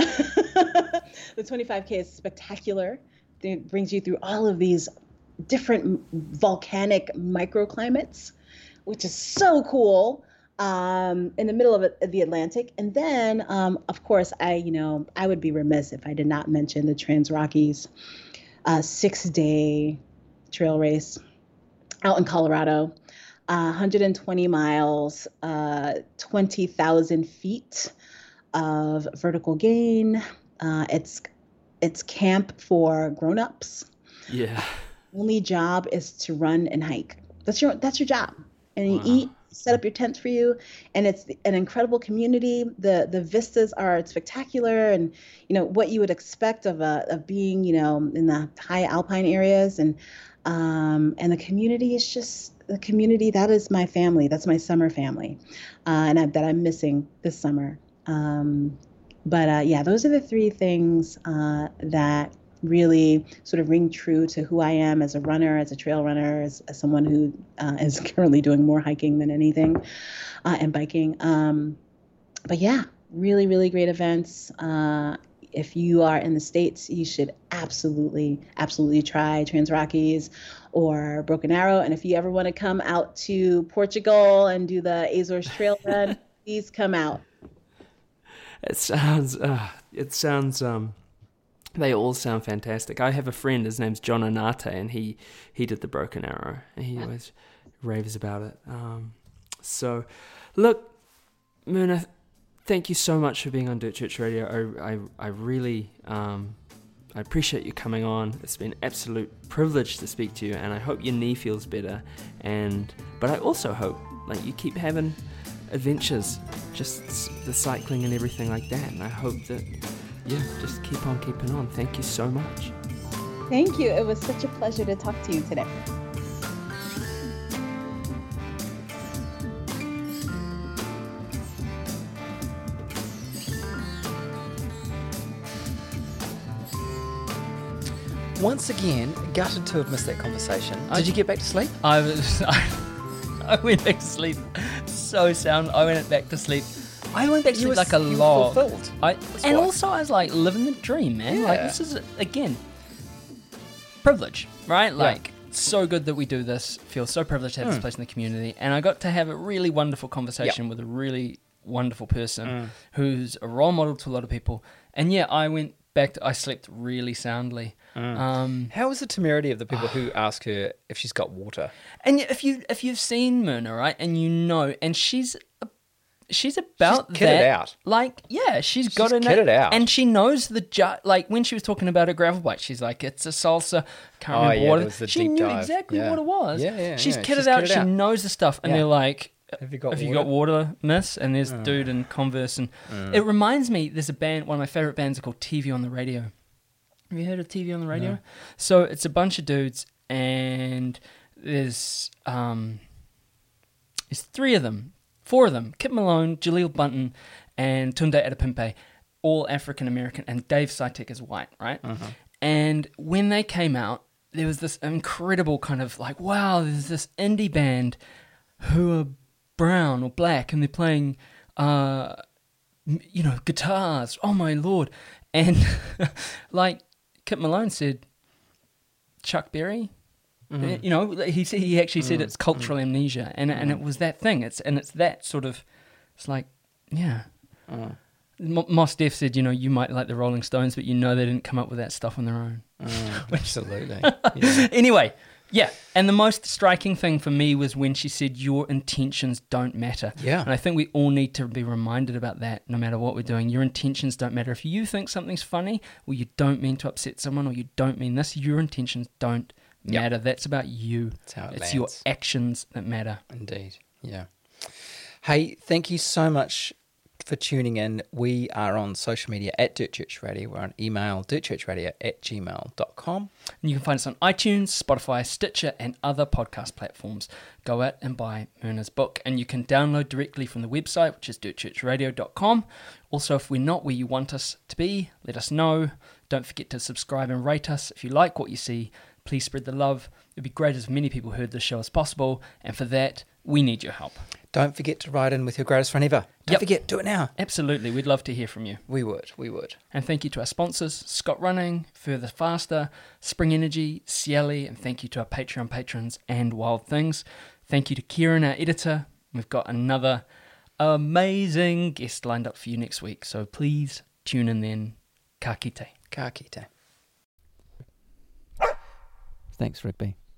The twenty-five K is spectacular. It brings you through all of these different volcanic microclimates, which is so cool, um, in the middle of the Atlantic. And then, um, of course, I, you know, I would be remiss if I did not mention the Trans Rockies uh, six-day trail race out in Colorado. Uh, one hundred twenty miles, uh, twenty thousand feet of vertical gain. Uh, it's it's camp for grown-ups. Yeah. Only job is to run and hike. That's your that's your job. And you wow. eat, set up your tents for you, and it's an incredible community. The the vistas are spectacular, and you know what you would expect of a of being you know in the high alpine areas, and um, and the community is just. The community, that is my family. That's my summer family, uh, and I, that I'm missing this summer. Um, but uh, yeah, those are the three things uh, that really sort of ring true to who I am as a runner, as a trail runner, as, as someone who uh, is currently doing more hiking than anything, uh, and biking. Um, but yeah, really, really great events. Uh, if you are in the States, you should absolutely, absolutely try Trans Rockies or Broken Arrow. And if you ever want to come out to Portugal and do the Azores Trail Run, please come out. It sounds, uh, it sounds, um, they all sound fantastic. I have a friend, his name's John Anate, and he, he did the Broken Arrow, and he always raves about it. Um, so, look, Myrna, thank you so much for being on Dirt Church Radio. I, I, I really, um, I appreciate you coming on. It's been an absolute privilege to speak to you, and I hope your knee feels better. And but I also hope like you keep having adventures, just the cycling and everything like that. And I hope that yeah, just keep on keeping on. Thank you so much. Thank you. It was such a pleasure to talk to you today. Once again, gutted to have missed that conversation. Did I- you get back to sleep? I was, I, I went back to sleep so sound. I went back to sleep. I went back to You sleep were- like a you were log. fulfilled. I, and why. also, I was like living the dream, man. Like Yeah. this is again privilege, right? Like so good that we do this. Feel so privileged to have Mm. this place in the community, and I got to have a really wonderful conversation with a really wonderful person Mm. who's a role model to a lot of people. And yeah, I went back. To, I slept really soundly. Um, How is the temerity of the people who ask her if she's got water? And if you if you've seen Myrna, right, and you know, and she's a, she's about She's kitted that. out. Like, yeah, she's got She's it, kitted out. and she knows the ju- like when she was talking about her gravel bike, she's like, it's a salsa. Can't Oh, remember yeah, what there it was the she deep knew dive. exactly Yeah. what it was. Yeah, yeah, she's yeah. kitted She's out. kitted She out. knows the stuff, and Yeah. they're like. Have you got Have you water? got water, miss? And there's dude in Converse, and it reminds me. There's a band. One of my favorite bands are called T V on the Radio. Have you heard of T V on the Radio? No. So it's a bunch of dudes, and there's um, there's three of them, four of them: Kit Malone, Jaleel Bunton, and Tunde Adepimpe, all African American, and Dave Sitek is white, right? And when they came out, there was this incredible kind of like, wow, there's this indie band who are brown or black, and they're playing, uh, m- you know, guitars. Oh my lord! And like Kit Malone said, Chuck Berry. Uh, You know, he said, he actually said it's cultural amnesia, and and it was that thing. It's and it's that sort of. It's like, yeah. M- Mos Def said, you know, you might like the Rolling Stones, but you know they didn't come up with that stuff on their own. Absolutely. Yeah. Anyway, yeah. And the most striking thing for me was when she said, your intentions don't matter. Yeah. And I think we all need to be reminded about that no matter what we're doing. Your intentions don't matter. If you think something's funny, or you don't mean to upset someone, or you don't mean this, your intentions don't Yep. matter. That's about you. That's how it It's your lands. actions that matter. Indeed. Yeah. Hey, thank you so much for tuning in. We are on social media at Dirt Church Radio. We're on email, dirtchurchradio at gmail dot com. And you can find us on iTunes, Spotify, Stitcher, and other podcast platforms. Go out and buy Myrna's book, and you can download directly from the website, which is dirt church radio dot com. Also, if we're not where you want us to be, let us know. Don't forget to subscribe and rate us. If you like what you see, please spread the love. It'd be great if as many people heard this show as possible, and for that, we need your help. Don't forget to write in with your greatest friend ever. Don't Yep. forget, do it now. Absolutely, we'd love to hear from you. We would, we would. And thank you to our sponsors, Scott Running, Further Faster, Spring Energy, Cieli, and thank you to our Patreon patrons and Wild Things. Thank you to Kieran, our editor. We've got another amazing guest lined up for you next week, so please tune in then. Ka kite. Ka kite. Thanks, Rigby.